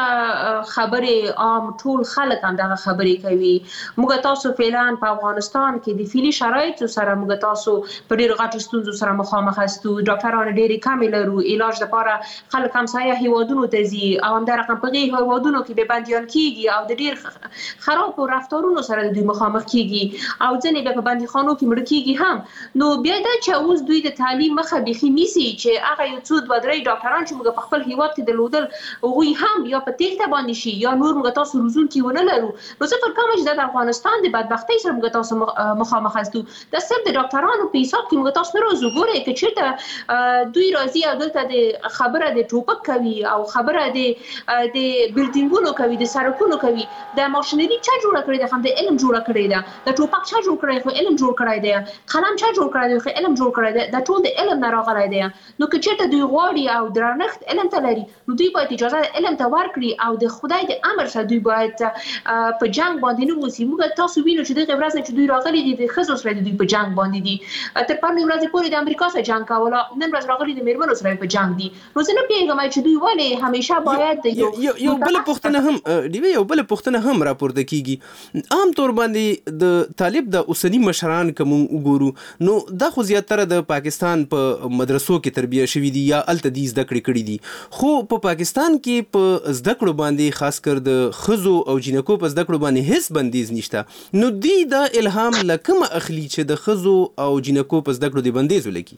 خبرې عام ټول خلک هم دغه خبرې کوي. موږ تاسو فعلا په افغانستان کې د فعلي شرایطو سره موږ تاسو په ډېرو غټو ستونزو سره مخامخ یاستو. ډاکټران ډېرې کمې لرو. علاج لپاره خلک همسایه هیوادونو ته ځي او همدارقه په هغې هیوادونو کې بیا بندیان کېږي او د ډېر خرابو رفتارونو سره د دوی مخامخ کېږي او ځینې بیا په بندیخانو کې مړه کېږي هم. نو بیا دا چې اوس دوی د تعلیم مخه بیخي نیسي چې هغه یو څو دوه درې ډاکټران چې موږ په خپل هیواد کې درلودل وی هم یا په تیښته باندې شي یا نور موږ تاسو روزونکي ونه لرو. نو زه فکر کوم چې د افغانستان د بدبختۍ سره موږ تاسو مخامخ یاستو. د صرف د ډاکټرانو په حساب کې موږ تاسو نه راځو. ګورئ که چېرته دوی راځي او دلته د خبره د ټوپک کوي او خبره د د بلډینګونو کوي، د سړکونو کوي، د ماشینري چا جوړه کړې ده؟ هم د علم جوړه کړې ده. د ټوپک چا جوړ کړی خو علم جوړ کړی دی. قلم چا جوړ کړی دی خو علم جوړ کړی دی. دا ټول د علم نه راغلی دی. نو که چېرته دوی غواړي او درنښت علم ته لري نو دوی باید اجازه علم ته ورکړي او د خدای د امر سره دوی باید په جنگ باندې نه وسی. موږ تاسو وینو چې دغه ورځ چې دوی راغلي دي د ښځو سره دوی په جنگ باندې دي. تر پرونۍ ورځې پورې د امریکا سره جنگ کوله، نن ورځ راغلي د میرمنو سره په جنگ دي. نو زه نه پوهېږم چې دوی ولې همیشه باید د یو بله پوښتنه هم ډیوې یو بله پوښتنه هم راپورته کېږي. عام طور باندې د طالب د اوسني مشران که موږ وګورو نو دا خو زیاتره د پاکستان په مدرسو کې تربیه شوي دي یا هلته دي زده کړې کړي دي. خو په پاکستان کې په زده کړو باندې خاص کر د ښځو او جینکو په زده کړو باندې هیڅ بندیز نشته. نو دوی دا الهام له کومه اخلي چې د ښځو او جینکو په زده کړو د بندیز ولګي؟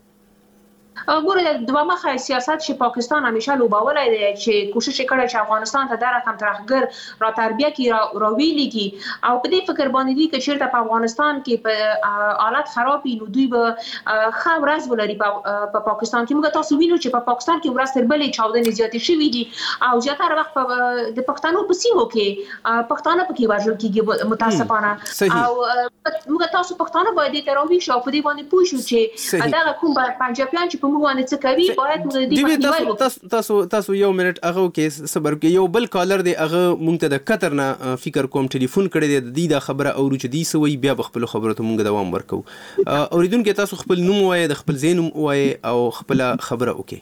ګوره د دوه مخه سیاست چې پاکستان همیشه لوبولی دی چې کوشش یې کړی چې افغانستان ته دا رقم ترهګر را تربیه کړي، را ویلېږي او په دې فکر باندې دي که چېرته په افغانستان کې په حالت خراب وي نو دوی به ښه ورځ ولري په پاکستان کې. موږ تاسو وینو چې په پاکستان کې ورځ تر بلې چاودنې زیاتې شوي دي او زیاتره وخت د پښتنو په سیمو کې پښتانه پکې وژل کېږي متاسفانه. او موږ تاسو پښتانه باید دې ته راویښ شو او په دې باندې پوه شو چې دغه کوم پنجابیان چې په موږ باندې څه کوي باید موږ دې مخنیوی وکړو. تاسو تاسو یو منټ هغه کې صبر کې یو بل کالر دی هغه مونږ ته د قطر نه فکر کوم ټلیفون کړی دی. د دې دا خبره اورو چې دې څه وایي بیا به خپلو خبرو ته مونږ دوام ورکوو. اورېدونکي تاسو خپل نوم ووایئ، د خپل ځای نوم ووایئ او خپله خبره وکړئ.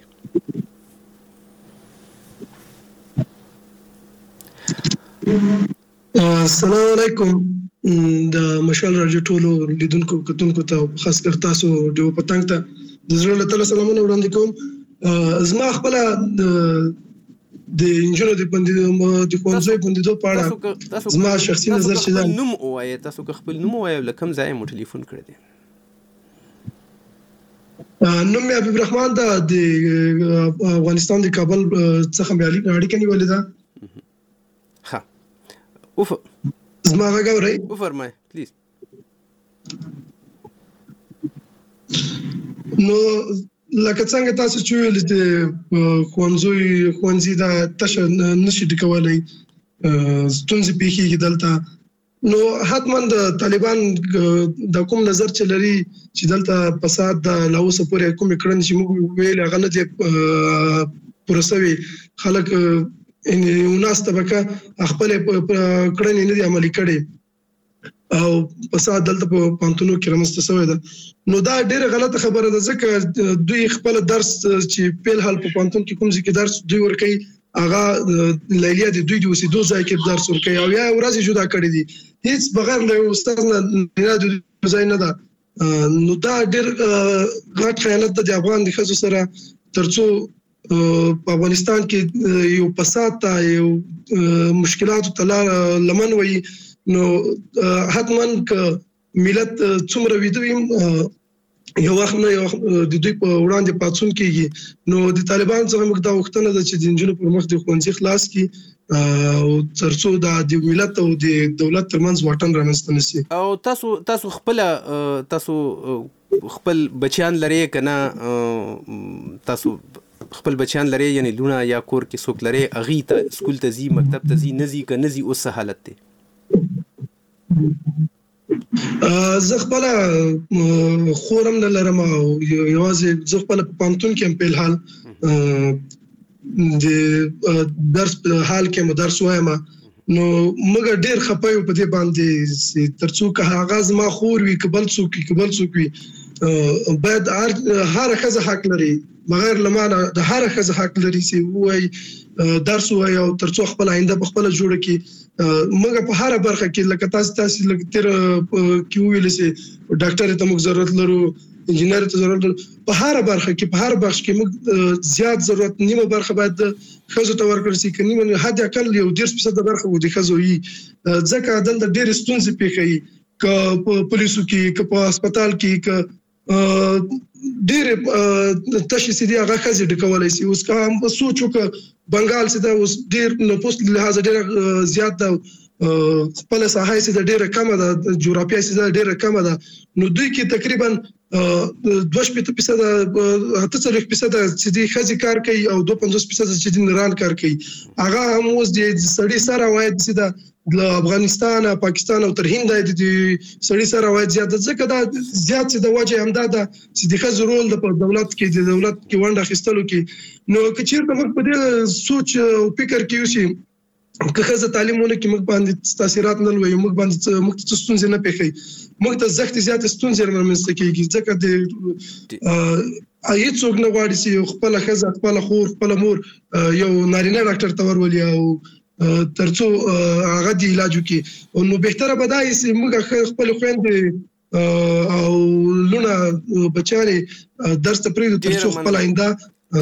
السلام علیکم. د مشال راډیو ټولو لیدونکو کتونکو ته خاص کر تاسو ډیو پتنګ ته د زړه له تله سلامونه وړاندې کوم. زما خپله د انجونو د بندېدو د ښوونځیو بندېدو په اړه زما شخصي نظر چې دا نوم ووایئ. تاسو که خپل نوم ووایئ له کوم ځای مو ټلیفون کړی دی؟ نوم مې حبیب رحمان ده، د افغانستان د کابل څخه مې اړیکه نیولې ده. ښه اوف زما غږ اورئ؟ وفرمایئ پلیز. نو لکه څنګه تاسو چې ویل چې ښوونځي ښوونځي دا تشه نشي ډکولی، ستونزې پیښیږي دلته. نو حتما د طالبان د کوم نظر چې لري چې دلته فساد د لا اوسه پورې کومې کړنې چې موږ ویل هغه نه دي پوره سوي. خلک یو ناس طبقه خپل کړنې نه دي عملي کړې او فساد دلته په پانتونو کې رامنځته شوی ده. نو دا ډیره غلطه خبره ده ځکه دوی خپل درس چې په حال په پانتون کې کوم ځکه درس دوی ورکوي هغه لیلیه د دوی د اوسېدو ځای کې درس ورکوي او یا ورځې جدا کړي دي هیڅ بغیر له استاد نه د ځای نه ده. نو دا ډیر غټ خیانت د افغان د ښځو سره ترڅو په افغانستان کې یو فساد ته یو مشکلاتو ته لمن وي. نو حتما که ملت څومره ویده وي یو وخت نه یو د دوی په وړاندې پاتون کیږي نو د طالبان څخه موږ دا وختونه ده چې د جنونو پر مخ د خوندې خلاص کی او ترڅو د ملت او د دولت ترمنځ واټن رامنځته نشي. او تاسو تاسو خپل تاسو خپل بچیان لري کنه تاسو خپل بچیان لري یعنی لونه یا کور کې څوک لري اغي ته سکول ته زی مکتب ته زی نزي ک نزي اوس حالت ته زه خپل خورم نه لرم او یوازې زه خپل په پانتون کې په حال د درس په حال کې مدرس وایم نو موږ ډېر خپایو په دې باندې ترڅو که آغاز ما خور وی قبل څوک قبل څوک وی بعد هر خزه حق لري بغیر لمانه د هر خزه حق لري چې وای درس وای او ترڅو خپل آینده په خپل جوړ کې موږ په هر برخه کې لکه تاسو تاسو لکه تر کې ویل سي ډاکټر ته موږ ضرورت لرو انجینر ته ضرورت لرو په هر برخه کې په هر بخش کې موږ زیات ضرورت نیمه برخه باید خزو ته ورکړل شي کني من حد اقل یو ډیر څه برخه و دي خزو یي ځکه دلته ډیر ستونزې پیښي ک په پولیسو کې ک په هسپتال کې ک ډیر تاسو سي دي هغه خزي ډکولای شي اوس کوم په سوچو ک بنگال سي دا اوس ډیر نو پوسټ لحاظ ډیر زیات دا خپل ساحه سي دا ډیره کم ده جغرافیه سي دا ډیره کم ده نو دوی کې تقریبا دوه شپږ فیصد اته څلوېښت فیصد چې دي خزي کار کوي او دوه پنځوس فیصد چې دي نران کار کوي هغه هم اوس د سړي سره وایي چې دا د افغانستان پاکستان او تر هند د سړي سره وایي زیات ځکه دا زیات د وجه هم دا چې د خزو رول د دولت کې د دولت کې ونده خستلو کې نو کچیر په موږ په دې سوچ او فکر کې یو شي که خزه تعلیمونه کې موږ باندې تاثیرات نه لوي موږ باندې موږ ته ستونزې نه پېښي موږ ته زخت زیات ستونزې رامنځته کیږي ځکه د اې څوک نه غواړي چې خپل خزه خپل خور خپل مور یو نارینه ډاکټر ته ورولي او ترڅو هغه د علاج وکړي نو بهتره به دا چې موږ خپل خويندې او لونه بچانه درس ته پریږدو ترڅو خپل آینده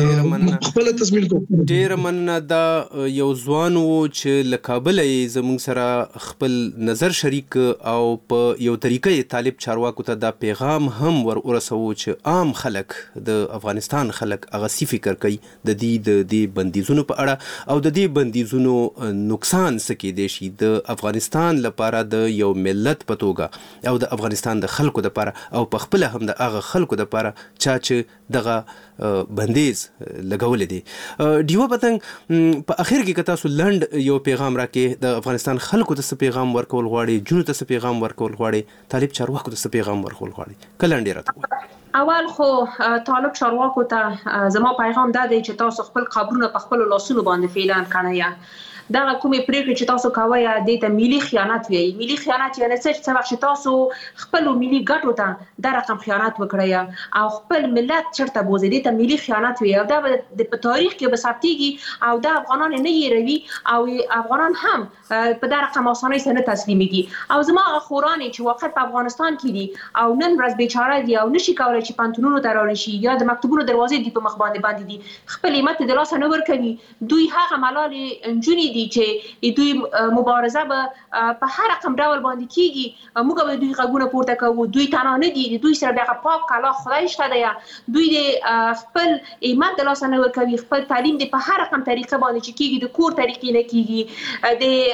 خپل تضمین کوو. ډیر مننه دا یو ځوان و چې له کابل یې زموږ سره خپل نظر شریک او په یو طریقې طالب چارواکو ته دا پیغام هم ور ورسوو چې عام خلک د افغانستان خلک هغه سی فکر کوي د دې د دې بندیزونو په اړه او د دې بندیزونو نقصان څه کې دی شي د افغانستان لپاره د یو ملت په توګه او د افغانستان د خلکو لپاره او په خپل هم د هغه خلکو لپاره چا چې دغه بندیز لګول دي. دیو پتنګ په اخر کې کتا سو لند یو پیغام راکې د افغانستان خلکو ته پیغام ورکول غواړي جنو ته پیغام ورکول غواړي طالب چارواکو ته پیغام ورکول غواړي کلنډ راته اول خو طالب چارواکو ته زما پیغام دا دی چې تاسو خپل قبرونه په خپل لاسونو باندې فعلان کړئ دا کومې پریکړې چې تاسو کوي د ته ملي خیانت وي ملي خیانت یعنی څه چې تاسو خپل ملي ګټو ته دا رقم خیانت وکړی او خپل ملت چرته بوزي د ته ملي خیانت وي او دا د تاریخ کې به ثبتيږي او دا افغانان نه یېروي او افغانان هم په دا رقم اسانه سره تسلیميږي او زما خورانه چې وخت په افغانستان کې دي او نن ورځ بیچاره دي او نشي کولای چې پانتونونو ته راوړي شي یا د مکتبونو دروازې دی په مخ باندې باندې دي خپل ایمت د لاس نه ور کوي دوی هغه ملالې انجونی دي چې دوی مبارزه به په هر رقم ډول باندې کیږي موږ به دوی غوونه پورته کوو دوی تنها نه دي دوی سره دغه پاک کلا خدای شته دی دوی د خپل ایمان د لاس نه ورکوي خپل تعلیم د په هر رقم طریقه باندې چې کیږي د کور طریقې نه کیږي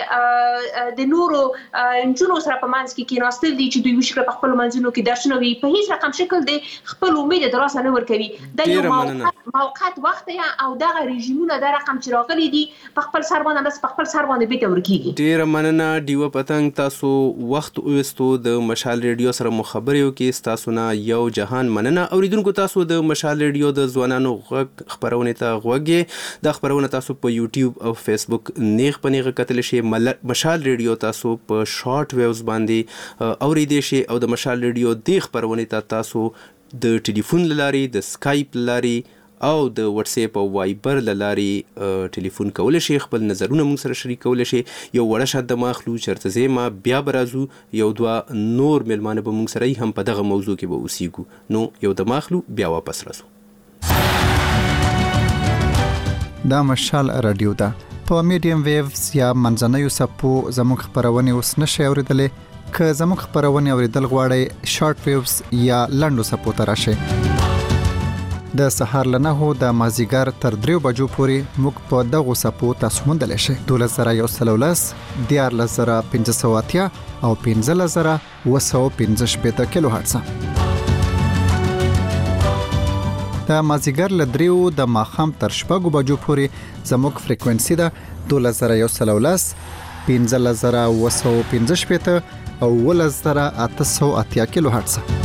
د د نورو انجونو سره په منځ کې کیناستل دي چې دوی وشکره په خپل منځونو کې درسونه وي په هیڅ رقم شکل د خپل امید د لاس نه ورکوي د یو موقت وخت یا او دغه رژیمونه د رقم چې راغلي دي په خپل سر باندې بس په خپل سر باندې بیت ورکیږي. ډیر مننه دیو پتنګ تاسو وخت اوستو د مشال ریډیو سره مخابره یو کې تاسو نه یو جهان مننه اوریدونکو تاسو د مشال ریډیو د ځوانانو غږ خبرونه ته غوږی د خبرونه تاسو په یوټیوب او فیسبوک نیغ پنیغه کتل شي مشال ریډیو تاسو په شارټ ویوز باندې اوریدئ شي او د مشال ریډیو د خبرونه ته تاسو د ټلیفون لاري د سکایپ لاري او د واتس اپ او وایبر لاري ټلیفون کول شي خپل نظرونه موږ سره شریک کول شي یو وړه شاد ماخلو چرته زما بیا برازو یو دوا نور ملمانه به موږ سره هم په دغه موضوع کې به اوسېګو نو یو د ماخلو بیا واپس راسو. دا مشال رادیو ده په میډیم ویوز یا منځنوي سپو زموږ خبرونه اوس نشي اوریدلې که زموږ خبرونه اوریدل غواړئ شارټ ویوز یا لنډو سپو ته راشئ. د سهار له نهو د مازیګر تر دریو بجو پورې موږ په دغو سپو تاسو موندلی شئ. دولس زره یو سل ولس، دیارلس زره پنځه سوه اتیا او پنځلس زره اوه سوه پنځه شپېته کیلو هرټزه. د مازیګر له دریو د ماښام تر شپږو بجو پورې زموږ فریکوینسي ده دولس زره یو سل ولس، پنځلس زره اوه سوه پنځه شپېته او اوولس زره اته سوه اتیا کیلو هرټزه.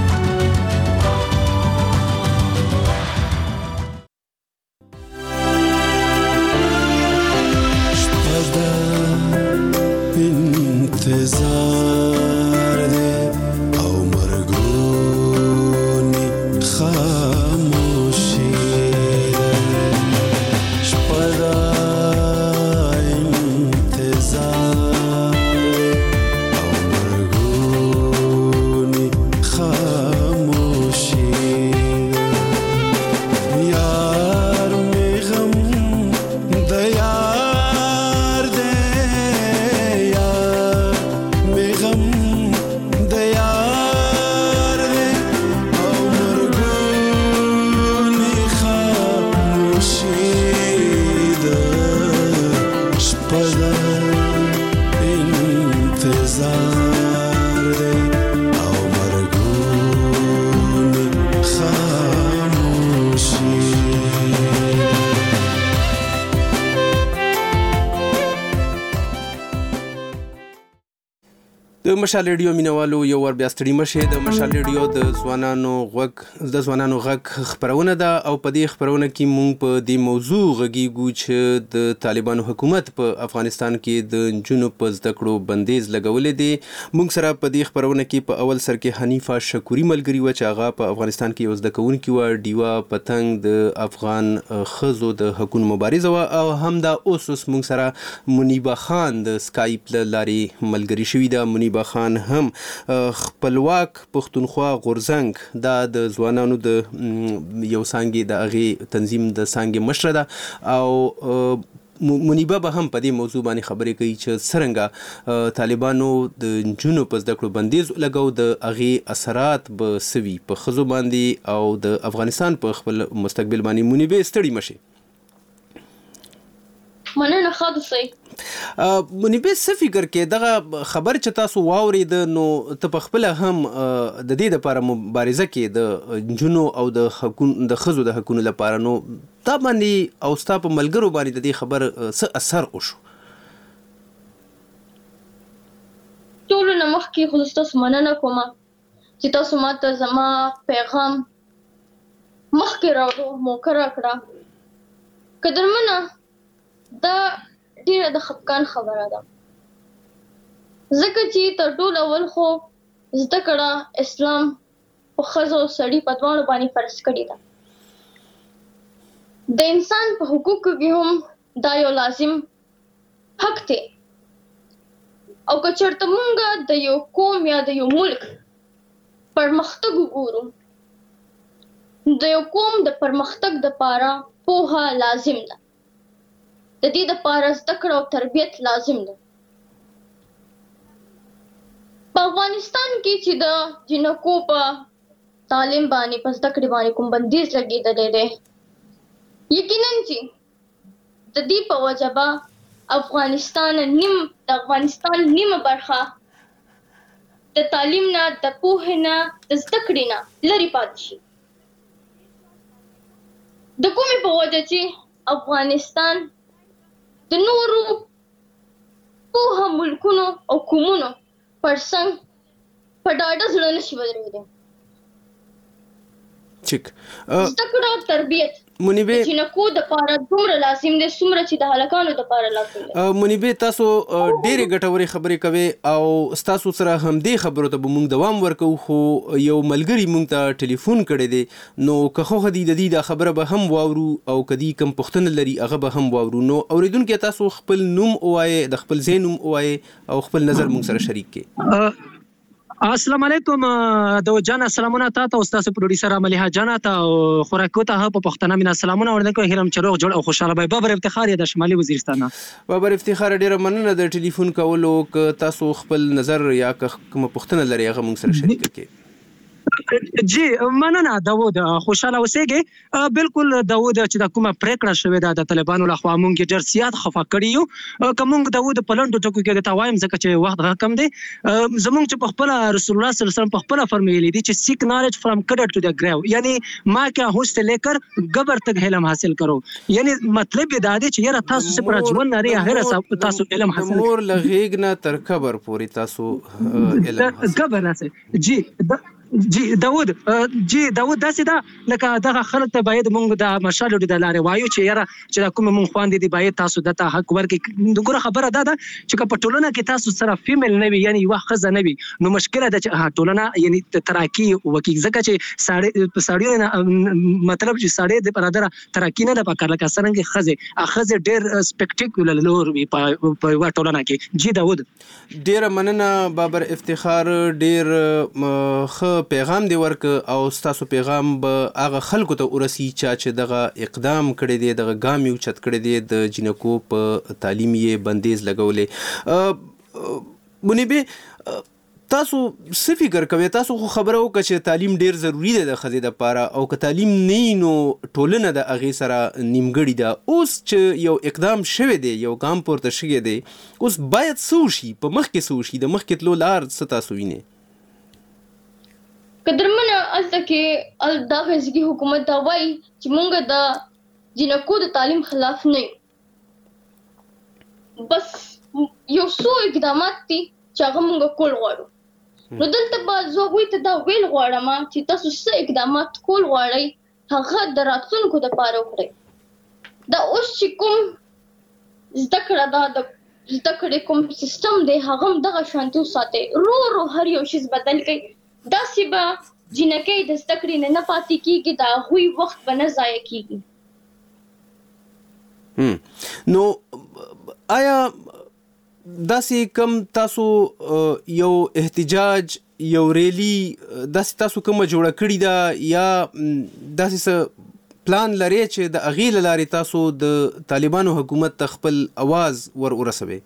د مشال ریډیو مینوالو یو ور بیا ستړي مشه. د مشال ریډیو د ځوانانو غږ د ځوانانو غږ خبرونه ده او په دې خبرونه کې مونږ په دې موضوع غږیږو چې د طالبانو حکومت په افغانستان کې د نجونو په زده کړو بندیز لګولې دي. مونږ سره په دې خبرونه کې په اول سر کې حنیفه شکوري ملګری و چې هغه په افغانستان کې یو زده کوونکی و، ډیوا پتنګ د افغان ښځو د حقوقو مبارزه و، او هم دا اوس اوس مونږ سره منیبه خان د سکایپ له لارې ملګری شوې ده. منیبه خان هم خپلواک پښتونخوا غورځنګ دا د ځوانانو د یو څانګې د هغې تنظیم د څانګې مشره ده او منیبه به هم په دې موضوع باندې خبرې کوي چې څرنګه طالبانو د نجونو په زده کړو بندیز لګو، د هغې اثرات به څه وي په ښځو باندې او د افغانستان په خپل مستقبل باندې. منیبه ستړي مشي. مننه ښه دوستئ. منیبه څه فکر کې دغه خبر چې تاسو واورید نو ته په خپل هم د دې لپاره مبارزه کې د نجونو او د حقوقو د ښځو د حقوقو لپاره، نو تا باندې او ستا په ملګرو باندې د دې خبر څه اثر وشو؟ ټولو نه مخکې خو ستاسو مننه کوم چې تاسو ماته زما پیغام مخکې راوړو موقع راکړه. قدرمنه دا ډیره د خفګان خبره ده، ځکه چې تر ټولو اول خو زده کړه اسلام په ښځو او سړي په دواړو باندې فرض کړې ده. د انسان په حقوقو کې هم دا یو لازم حق دی، او که چېرته مونږ د یو قوم یا د یو ملک پرمختګ وګورو، د یو قوم د پرمختګ دپاره پوهه لازم ده، د دې دپاره زده کړه او تربیت لازم ده. په افغانستان کې چې د جنکو په تعلیم باندې په زده کړې باندې کوم بندیز لګېدلی دی، یقینا چې د دې په وجه به افغانستان نیم د افغانستان نیمه برخه د تعلیم نه، د پوهې نه، د زده کړې نه لرې پاتې شي. د کومې په وجه چې افغانستان د نورو پوهه ملکونو او قومونو پر څنګ په ډاډه زړه نشي ودرېدی. ټیک زده کړه او تربیت منیبه چې نکو د پاره دومره لازم دي څومره چې د هلکانو د پاره لازم دي. منیبه تاسو ډېرې ګټورې خبرې کوي او تاسو سره هم دې خبرو ته به موږ دوام ورکو، خو یو ملګری موږ ته ټلیفون کړی دی، نو که خوښه دي د دې دا خبره به هم واورو او که دې کوم پوښتنه لري هغه به هم واورو. نو اورېدونکي تاسو خپل نوم ووایئ، د خپل ځای نوم ووایئ او خپل نظر موږ سره شریک کړئ. السلام علیکم د جان سلامونه تاسو او تاسو پروډوسر مليحه جان ته خوراکو ته په پښتنه مینا سلامونه ورنکو هرم چروغ جوړ او خوشاله بای بابر افتخار د شمالي وزیرستان بابر افتخار ډیر مننه د ټلیفون کولو ک تاسو خپل نظر یا کوم پښتنه لري هغه موږ سره شریک کړئ. جی مننه داوود خوشاله اوسېږي. بالکل داوود چې د کومه پریکړه شوې ده د طالبانو لخوا مونږ ډېر زیات خفه کړي یو کوم داوود په لنډو ټکو کې د توایم ځکه چې وخت کم دی زمونږ چې په خپل رسول الله صلی الله علیه وسلم په خپل فرمایلی دي چې سیک نالج فرام کډر ټو د ګریو یعنی ما کې هوس سے لیکر قبر تک علم حاصل کرو یعنی مطلب دا دی چې یاره تاسو سے پر ژوند لري هغه تاسو علم حاصل مور لغیګ نه تر قبر پورې تاسو علم قبر راځي. جی جی داوود جی داوود داسې دا لکه دغه خلک ته باید مونږ د مشالو د لارې وایو چې یاره چې کوم مونږ خواندې دي باید تاسو دته حق ورکړي. دغه خبره دا ده چې په ټولنه کې تاسو سره فیمیل نه وي یعنی یوه ښځه نه وي نو مشکله ده چې ټولنه یعنی تراکي وکړي ځکه چې ساړې په ساړیو نه مطلب چې ساړې د برادره تراکي نه ده پکار لکه څرنګه ښځې ښځې ډېر سپیکټیکولر لور وي په یوه ټولنه کې. جی داوود ډېره مننه بابر افتخار ډېر ښه پیغام دی ورک او ستاسو پیغام به هغه خلکو ته ورسی چې دغه اقدام کړی دی دغه ګام یو چت کړی دی د جنکو په تعلیم یې بندیز لګولې. منیبه تاسو څه فکر کوئ تاسو خو خبره وکړه چې تعلیم ډیر ضروری دی د ښځې دپاره او که تعلیم نه نو ټولنه د هغې سره نیمګړې ده اوس چې یو اقدام شوی دی یو ګام پورته شوی دی اوس باید څه وشي په مخکې څه وشي د مخکې تلو لار څه تاسو وینئ؟ قدرمنه الته کې ال دا غزګي حکومت دا وایي چې مونږ د جنکو د تعلیم خلاف نه یو بس یو څو اقدامات دي چې هغه مونږ کول غواړو نو دلته به زه هغوی ته دا ویل غواړم چې تاسو څه اقدامات کول غواړئ هغه د راتلونکو دپاره وکړئ. دا اوس چې کوم زده کړه ده د زده کړې کوم سیستم دی هغه هم دغه شانتي وساتئ رو رو هر یو شیز بدل کړئ داسې به جنکۍ د زده کړې نه نه پاتې کېږي د هغوی وخت به نه ضایع کېږي. نو آیا داسې کم تاسو یو احتجاج یو ریلی داسې تاسو کومه جوړه کړې ده یا داسې څه پلان لرئ چې د هغې له لارې تاسو د طالبانو حکومت ته خپل اواز ور ورسوئ؟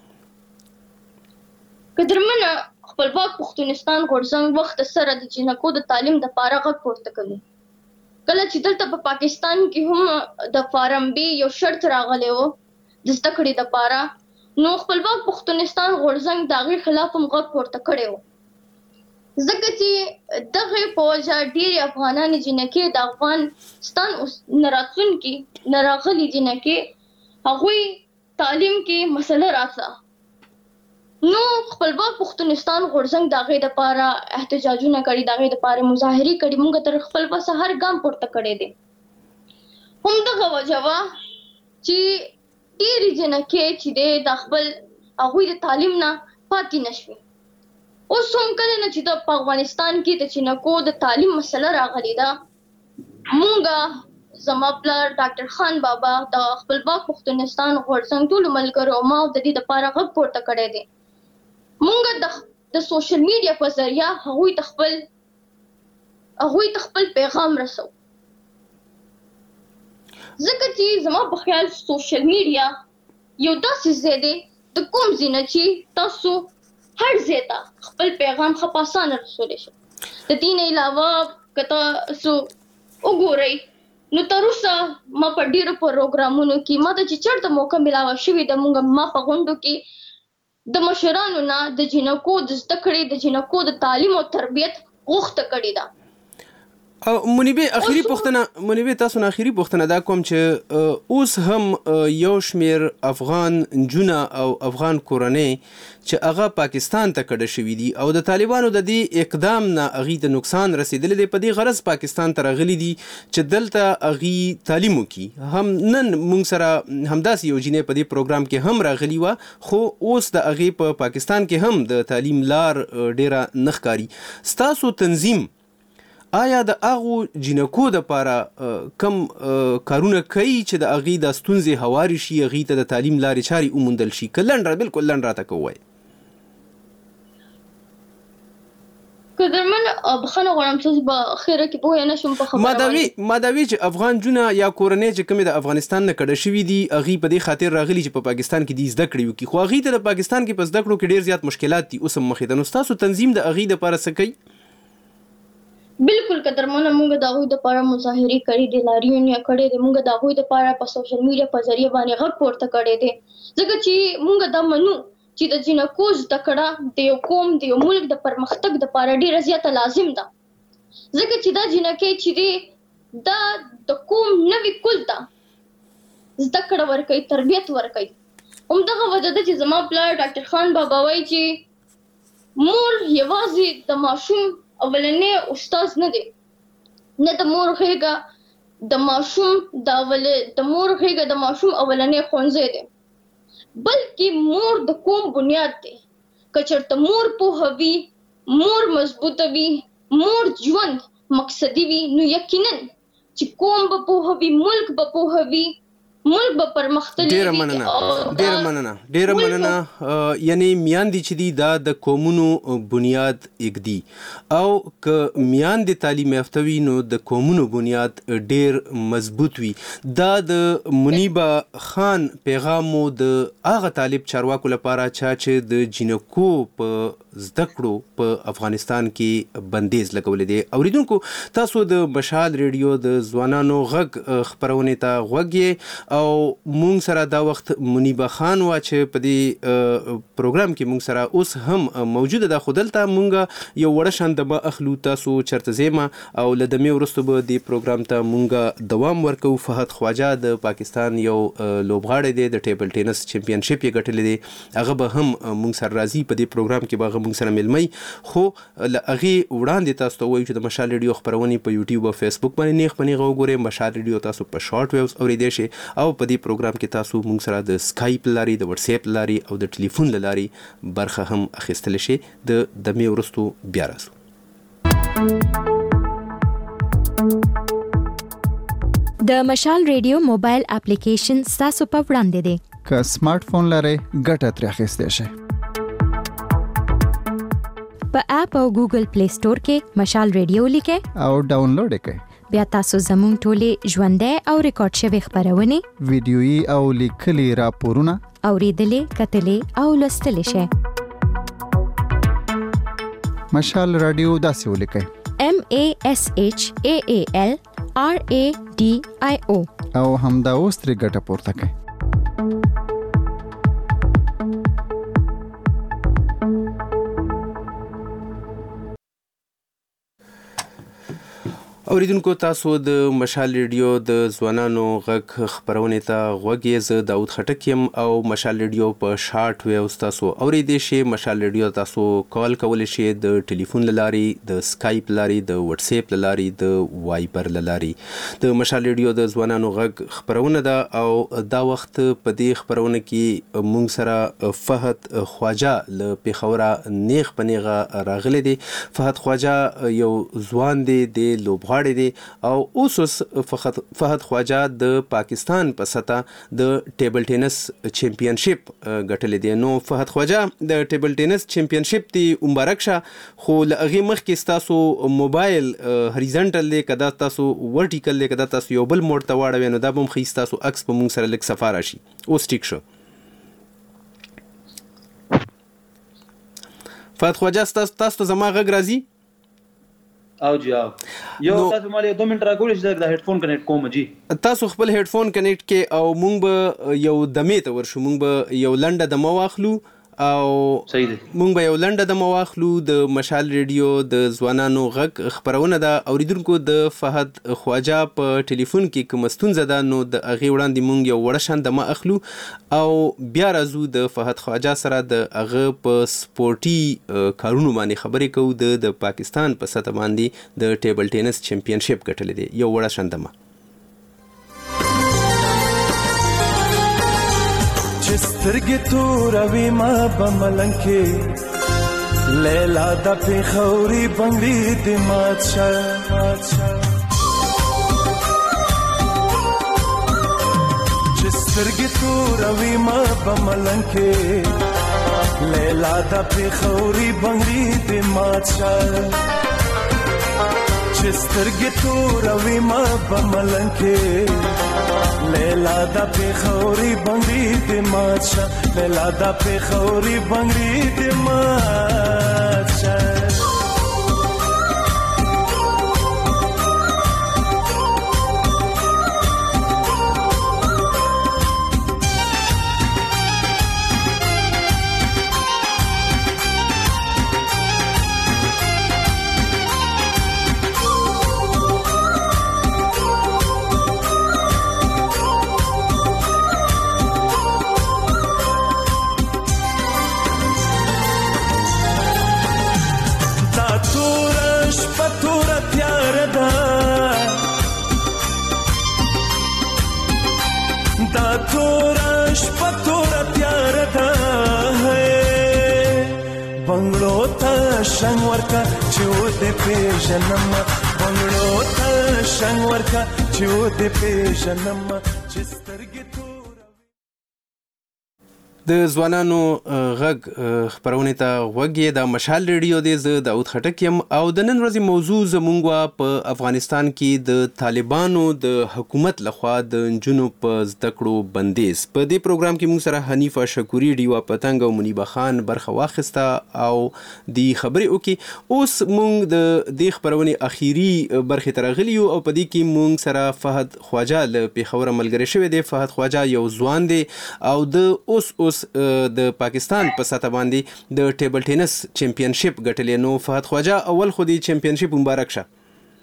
قدرمنه خپلواک پښتونستان غورځنګ وخت سره د جنکو د تعلیم د پاره غږ پورته کوي. کله چې دلته په پاکستان کې هم د فارم بی یو شرط راغلی و د زده کړې د پاره نو خپلواک پښتونستان غورځنګ د هغې خلاف هم غږ پورته کړی و ځکه چې دغه په وجه ډېرې افغانانې جنکې د افغانستان نه راتلونکي نه راغلي جنکې هغوی تعلیم کې مسله راڅه نو خپلواک پښتونستان غورځنګ د هغې دپاره احتجاجونه کړي د هغې دپاره مظاهرې کړي موږ تر خپل وسه هر ګام پورته کړی دی. همدغه وجه وه چې ډېرې جنکې چې دی د خپل هغوی د تعلیم نه پاتې نه شوې. اوس هم کله نه چې د په افغانستان کې د جنکو د تعلیم مسله راغلې ده مونږ زما پلار ډاکټر خان بابا د خپلواک پښتونستان غورځنګ ټولو ملګرو او ما د دې دپاره غږ پورته کړی دی. مونږ د د سوشل میډیا په ذریعه هغوی ته خپل هغوی ته خپل پیغام رسو ځکه چې زما په خیال سوشل میډیا یو داسې ځای دی د کوم ځای نه چې تاسو هر ځای ته خپل پیغام ښه په اسانه رسولی شئ. د دې نه علاوه که تاسو وګورئ نو تر اوسه ما په ډېرو پروګرامونو کې ما ته چې چېرته موقع ملاوه شوې ده مونږ ما په غونډو کې د مشرانو نه د جنکو د زده کړې د جنکو د تعلیم او تربیت غوښته کړې ده. او منیبه اخیری پوښتنه منیبه تاسو نه اخیری پوښتنه دا کوم چې اوس هم یو شمیر افغان نجونه او افغان کورنۍ چې هغه پاکستان ته کډه شوي دي او د طالبانو د دې اقدام نه هغې ته نقصان رسېدلی دی په دې غرض پاکستان ته راغلي دي چې دلته هغې تعلیم وکړي. هم نن موږ سره همداسې یو جینۍ په دې پروګرام کې هم راغلي وه خو اوس د هغې په پاکستان کې هم د تعلیم لار ډیره نه ښکاري. ستاسو تنظیم آیا د هغو جنکو دپاره کم کارونه کوي چې د هغې دا ستونزې هوارې شي هغې ته د تعلیم لارې چارې وموندل شي؟ که لنډ را بلکل لنډ راته که ووایئ. قدرمن بخنه غواړم چې به خیره کې پوهه نه شم په خبره ماداوی ماداوی چې افغان جونه یا کورنۍ چې کومه د افغانستان نه کډه شوې دي اغي په دې خاطر راغلي چې په پاکستان کې د زده کړې وکي خو اغي ته د پاکستان کې په زده کړو کې ډیر زیات مشکلات دي اوس مخې د نوستاسو تنظیم د اغي د لپاره څه کوي بالکل قدرمن موږ د هغوی لپاره مظاهرې کړې دي لاریون یې کړې دي موږ د هغوی لپاره په سوشل میډیا په ذریعہ باندې غږ پورته کړی دی ځکه چې موږ دا منو چې د جنکو زده کړه د یو قوم د یو ملک د پرمختګ لپاره ډیره زیاته لازم ده ځکه چې دا جنکې چې دی دا د قوم نوې کل ته زده کړه ورکوي تربیت ورکوي همدغه وجه ده چې زما پلار ډاکټر خان بابا وایي چې مور یوازې د ماشوم اولنې استاد نه دی نه د مور غېږه د ماشوم د اولې د مور غېږه د ماشوم اولنې ښوونځی دی بلکې مور د قوم بنیاد دی که چېرته مور پوهه وي مور مضبوطه وي مور ژوند مقصدي وي نو یقینا چې قوم به پوهه وي ملک به پوهه وي ملک به پرمختللی ډیره مننه ډیره مننه ډیره مننه یعنی میاندې چې دی دا د قومونو بنیاد اګدي او ک میاندې تعلیم یافته وي نو د قومونو بنیاد ډیر مضبوط وي دا د منیبا خان پیغام د هغه طالب چارواکو لپاره چې د جنکو په زده کړو په افغانستان کې بندیز لګولې دي اوریدونکو تاسو د مشال ریډیو د ځوانانو غږ خبرونه ته غوږی او مونږ سره دا وخت منیبا خان وا چې په دې پروګرام کې مونږ سره اوس هم موجوده ده خودلته مونږ یو وړ شاند به اخلو تاسو چرته زیمه او لدمه ورستو به دې پروګرام ته مونږ دوام ورکو فهد خواجه د پاکستان یو لوبغاړی دی د ټیبل ټینس چمپیونشپ یې ګټلې دی هغه به هم مونږ سره راځي په دې پروګرام کې به مونږ سره ملمي خو لغه وړاندې تاسو ته وایو چې د مشال ریډیو خبرونه په یوټیوب او فیسبوک باندې نیخ پنیغه وګورئ مشال ریډیو تاسو په شارټ ویوز اوریدئ شئ او په دې پروګرام کې تاسو مونږ سره د سکایپ لاري د واتس اپ لاري او د ټلیفون لاري برخه هم اخیستل شي د دمه ورستو بیا راځو د مشال ریډیو موبایل اپلیکیشن تاسو په وړاندې دی که سمارټ فون لرئ ګټه ترې اخیستئ شئ په اپ او ګوګل پلی سٹور کې مشال ریډیو لیکئ او ډاونلوډ کړئ بیا تاسو زموږ ټولې ژوندۍ او ریکارډ شوی خبرونه ویډیويي او لیکلي راپورونه اوریدلې کتلې او لوستلې شئ مشال رادیو داسې ولیکئ M A S H A A L R A D I O او همدا اوس ترې ګټه پورته کړئ اوریدونکو تاسو د مشال ریډیو د ځوانانو غږ خبرونه ته غوږی ز داود خټک يم او مشال ریډیو په شارټ ویوز تاسو اوریدئ شئ مشال ریډیو تاسو کال کول شئ د ټلیفون لاري د سکایپ لاري د واتس اپ لاري د وایبر لاري د مشال ریډیو د ځوانانو غږ خبرونه ده او دا وخت په دې خبرونه کې مونږ سره فهد خواجه له پیښوره نیغ پنیغه راغلی دی فهد خواجه یو ځوان دی د لوبغاړی دی او اوس فقط فهد خواجه د پاکستان په سطح د ټیبل ټینس چمپیونشپ ګټلې دی نو فهد خواجه د ټیبل ټینس چمپیونشپ دی مبارک شه خو لغه مخ کې تاسو موبایل هریزونټل دی کدا تاسو ورټیکل دی کدا تاسو یو بل موډ ته واړوي نو دا به مخ تاسو عکس په مونږ سره لیک سفار شي اوس ټیک شو فهد خواجه تاسو زما غږ راځي او جی او یو تاسو مالې دوه منټ راکول چې دا هډفون کنیکټ کوم جی تاسو خپل هډفون کنیکټ کې او مونږ به یو دمه ته ورشو مونږ به یو لنډه دمه واخلو او صحیح دی مونږ به یو لنډه دمه واخلو د مشال ریډیو د ځوانانو غږ خبرونه ده اوریدونکو د فهد خواجه په ټلیفون کې کوم ستونزه ده نو د هغه وړاندې مونږ یو وړ شان دمه اخلو او بیا راځو د فهد خواجه سره د هغه په سپورټي کارونو باندې خبرې کوو د پاکستان په سطح باندې د ټیبل ټینس چمپیونشپ ګټلې دی یو وړ شان دمه سترګې توروي ما به ملنګ کې لیلا د پېښوري بنګړي دې مات شه چې سترګې توروي ما به ملنګ کې لیلا د پیښوري بنګړي دې مات شه چې سترګې توروي ما په ملنګ کې لیلا د پیښوري بنګړي دې مات شه لیلا د پیښوري بنګړي دې مات شه شنگ ورکا چو دې پیژنم بنگړو ته شنگ ورکا چو دې پیژنم چې سترګې د ځوانانو غږ خبرونه ته وګړي د مشال ریډیو د ز داود خټک يم او د نن ورځې موضوع زمونږ په افغانستان کې د طالبانو د حکومت لخوا د جنو په زده کړو بندیز په دې پروګرام کې موږ سره حنیفه شکوري ډیوا پتنګ او منیبه خان برخه واخسته او د خبرې وکي اوس موږ د دې خبرونه اخیری برخه ترغلی او په دې کې موږ سره فهد خواجه له پیښور ملګری شوی دی فهد خواجه یو ځوان دی او د اوس اوس د پاکستان په سطح باندې د ټیبل ټینس چمپionship ګټلې نو فهد خواجه اول خو د چمپionship مبارک شه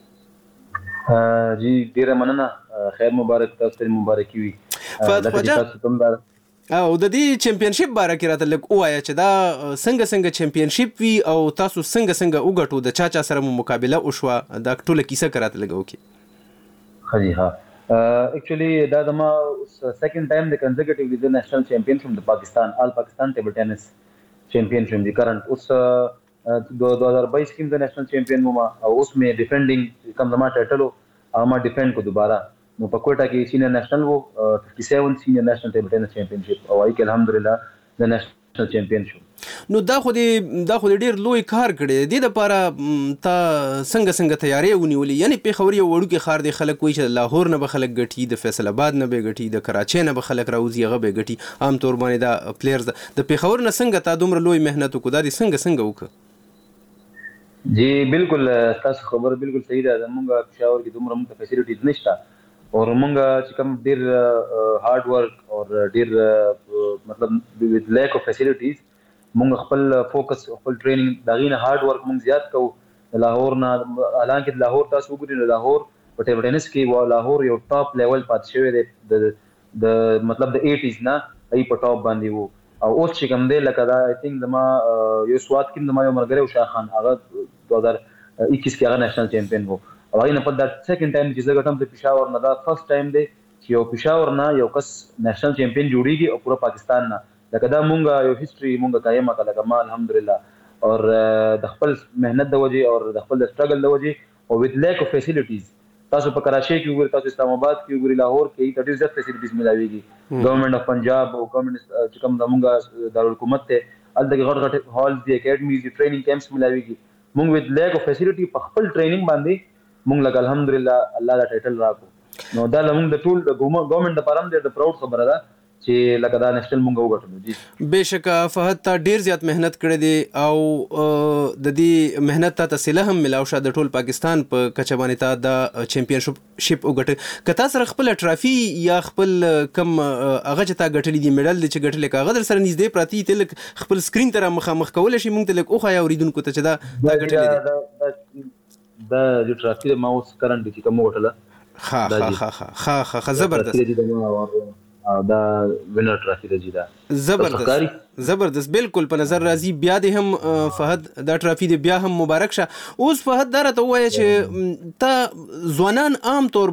جی ډیره مننه خیر مبارک تاسو ته مبارک وي فهد خواجه او د دې چمپionship باره کې راته لږ ووایه چې دا څنګه څنګه چمپionship وي او تاسو څنګه څنګه وګټو د چا چا سره مو مقابله وشوه دا ټوله کیسه راته لږ وکړي ښه جی ها actually دا زما second time the consecutively the national champion from the Pakistan all Pakistan table tennis champion from the current us दो हज़ार बाईस की the national champion हुआ और उसमें defending कम जमा title हो हमारा defend को दोबारा नो पकोटा की senior national वो fifty-seven senior national table tennis championship और आई के अल्हम्दुलिल्लाह the national champion شو نو دا خو دې دا خو ډیر لوی کار کړی دی د لپاره تا څنګه څنګه تیاری ونیولې یعنی پیښور یو وړوکی ښار دی خلک وایي چې لاهور نه به خلک ګټي د فیصل آباد نه به ګټي د کراچۍ نه به خلک راوځي هغه به ګټي عام طور باندې دا پلیئرز د پیښور نه څنګه تا دومره لوی مهنت وکړو دا څنګه څنګه وکړه جی بالکل تاسو خبر بالکل صحیح ده زمونږ پیښور کې دومره موږ فیسیلیټیز نشته اور مونږ چې کوم ډیر هارد ورک اور ډیر مطلب with lack of facilities مونږ خپل فوکس خپل ټریننګ دغه نه هارد ورک مونږ زیات کوو لاهور نه حالانکه لاهور تاسو وګورئ لاهور په ټیبل ټینس کې و لاهور یو ټاپ لیول پات شوی دی د د مطلب د ایټیز نه ای په ټاپ باندې وو او اوس چې کوم دی لکه دا آی تھنک زما یو سواد کې زما یو مرګره او شاه خان هغه دو هزار اکیس کې هغه نېشنل چمپیون وو او هغه نه په دا سیکنډ ټایم چې زه ګټم د پېښور نه دا فرست ټایم دی چې یو پېښور نه یو کس نېشنل چمپیون جوړیږي او پورا پاکستان نه لکه دا مونږه یو هیستوري مونږه قائمه کړه لکه ما الحمدلله اور د خپل مهنت د وجې او د خپل سټرګل د وجې او وذ لیک اف فیسیلیټیز تاسو په کراچۍ کې وګورئ تاسو اسلام آباد کې وګورئ لاهور کې ټټ از د فیسیلیټیز ملاويږي ګورنمنت اف پنجاب او ګورنمنت چې کوم د مونږه دارالحکومت ته الته غټ غټ هالز دی اکیډمیز دی ټریننګ کیمپس ملاويږي مونږ وذ لیک اف فیسیلیټي په خپل ټریننګ باندې مونږ لکه الحمدلله الله دا ټایټل راکو نو دا لمونږ د ټول ګورنمنت لپاره د پراود خبره ده چې لکه دا نېشنل مونږ وګټلو جی بهشکه فهد تا ډیر زیات مهنت کړی دی او د دې مهنت ته تسله هم ملاو شه د ټول پاکستان په کچه باندې تا د چمپionship وګټه کته سره خپل ټرافي یا خپل کم هغه چې تا ګټلې دی میډل چې ګټلې کاغه در سره نږدې پراتی تل خپل سکرین ته مخامخ کول شي مونږ ته لکه اوخه یا اوریدونکو ته چې دا دا ګټلې دی دا جو ټرافي د ماوس کرنٹ چې کوم وټله ها ها ها ها ها زبردست دا وینر ټرافي د جیدا زبردست زبردست بالکل په نظر راځي بیا د هم فهد دا ټرافي د بیا هم مبارک شه اوس فهد دا راته وایي چې تا ځوانان عام طور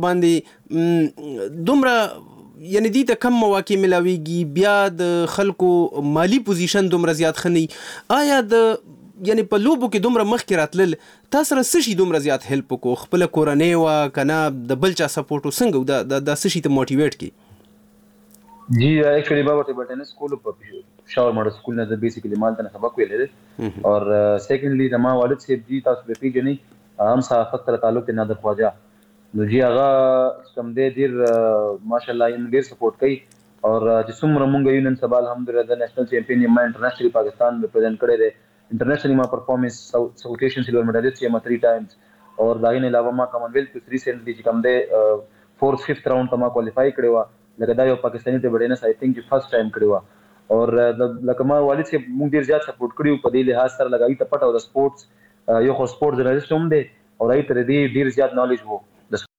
باندې دومره یعنی دې ته کم مواقع ملاويږي بیا د خلکو مالی پوزیشن دومره زیات خني آیا د یعنی په لوبو کې دومره مخکې راتلل تاسو سره څه شي دومره زیات هیلپ وکړو خپل کورنۍ وا کنه د بل چا سپورټ څنګه دا د څه شي ته موټیویټ کی جی ایکچولی بابا ټیبل ټینس کولو په شاور ماډل سکول نه د بیسیکلی مال ته سبق ویل دي اور سیکنډلی د ما والد صاحب جی تاسو به پیژنې هم صحافت سره تعلق نه د خواجه نو جی هغه کوم دې ډیر ماشاءالله یې ډیر سپورټ کوي اور چې څومره مونږ یو نن سبا الحمدلله د نېشنل چیمپیون ما انټرنیشنل پاکستان ریپرزینټ کړی دی انټرنیشنلی ما پرفارمنس ساوث ایشین سیلور میډالست یم تھری ټایمز اور دا غي نه علاوه ما کامن ویلث ریسنټلی چې کوم دی فورث ففتھ راوند ته ما کوالیفای کړی و لکه دا یو پاکستاني ته وړینس آی تھنک چې فرست ټایم کړی و اور لکه ما والد سے مونږ ډیر زیات سپورټ کړیو په دې لحاظ سره لګایي ته پټ او د سپورټس یو خو سپورټ جرنالست هم دی او راي تر دې ډیر زیات نالج وو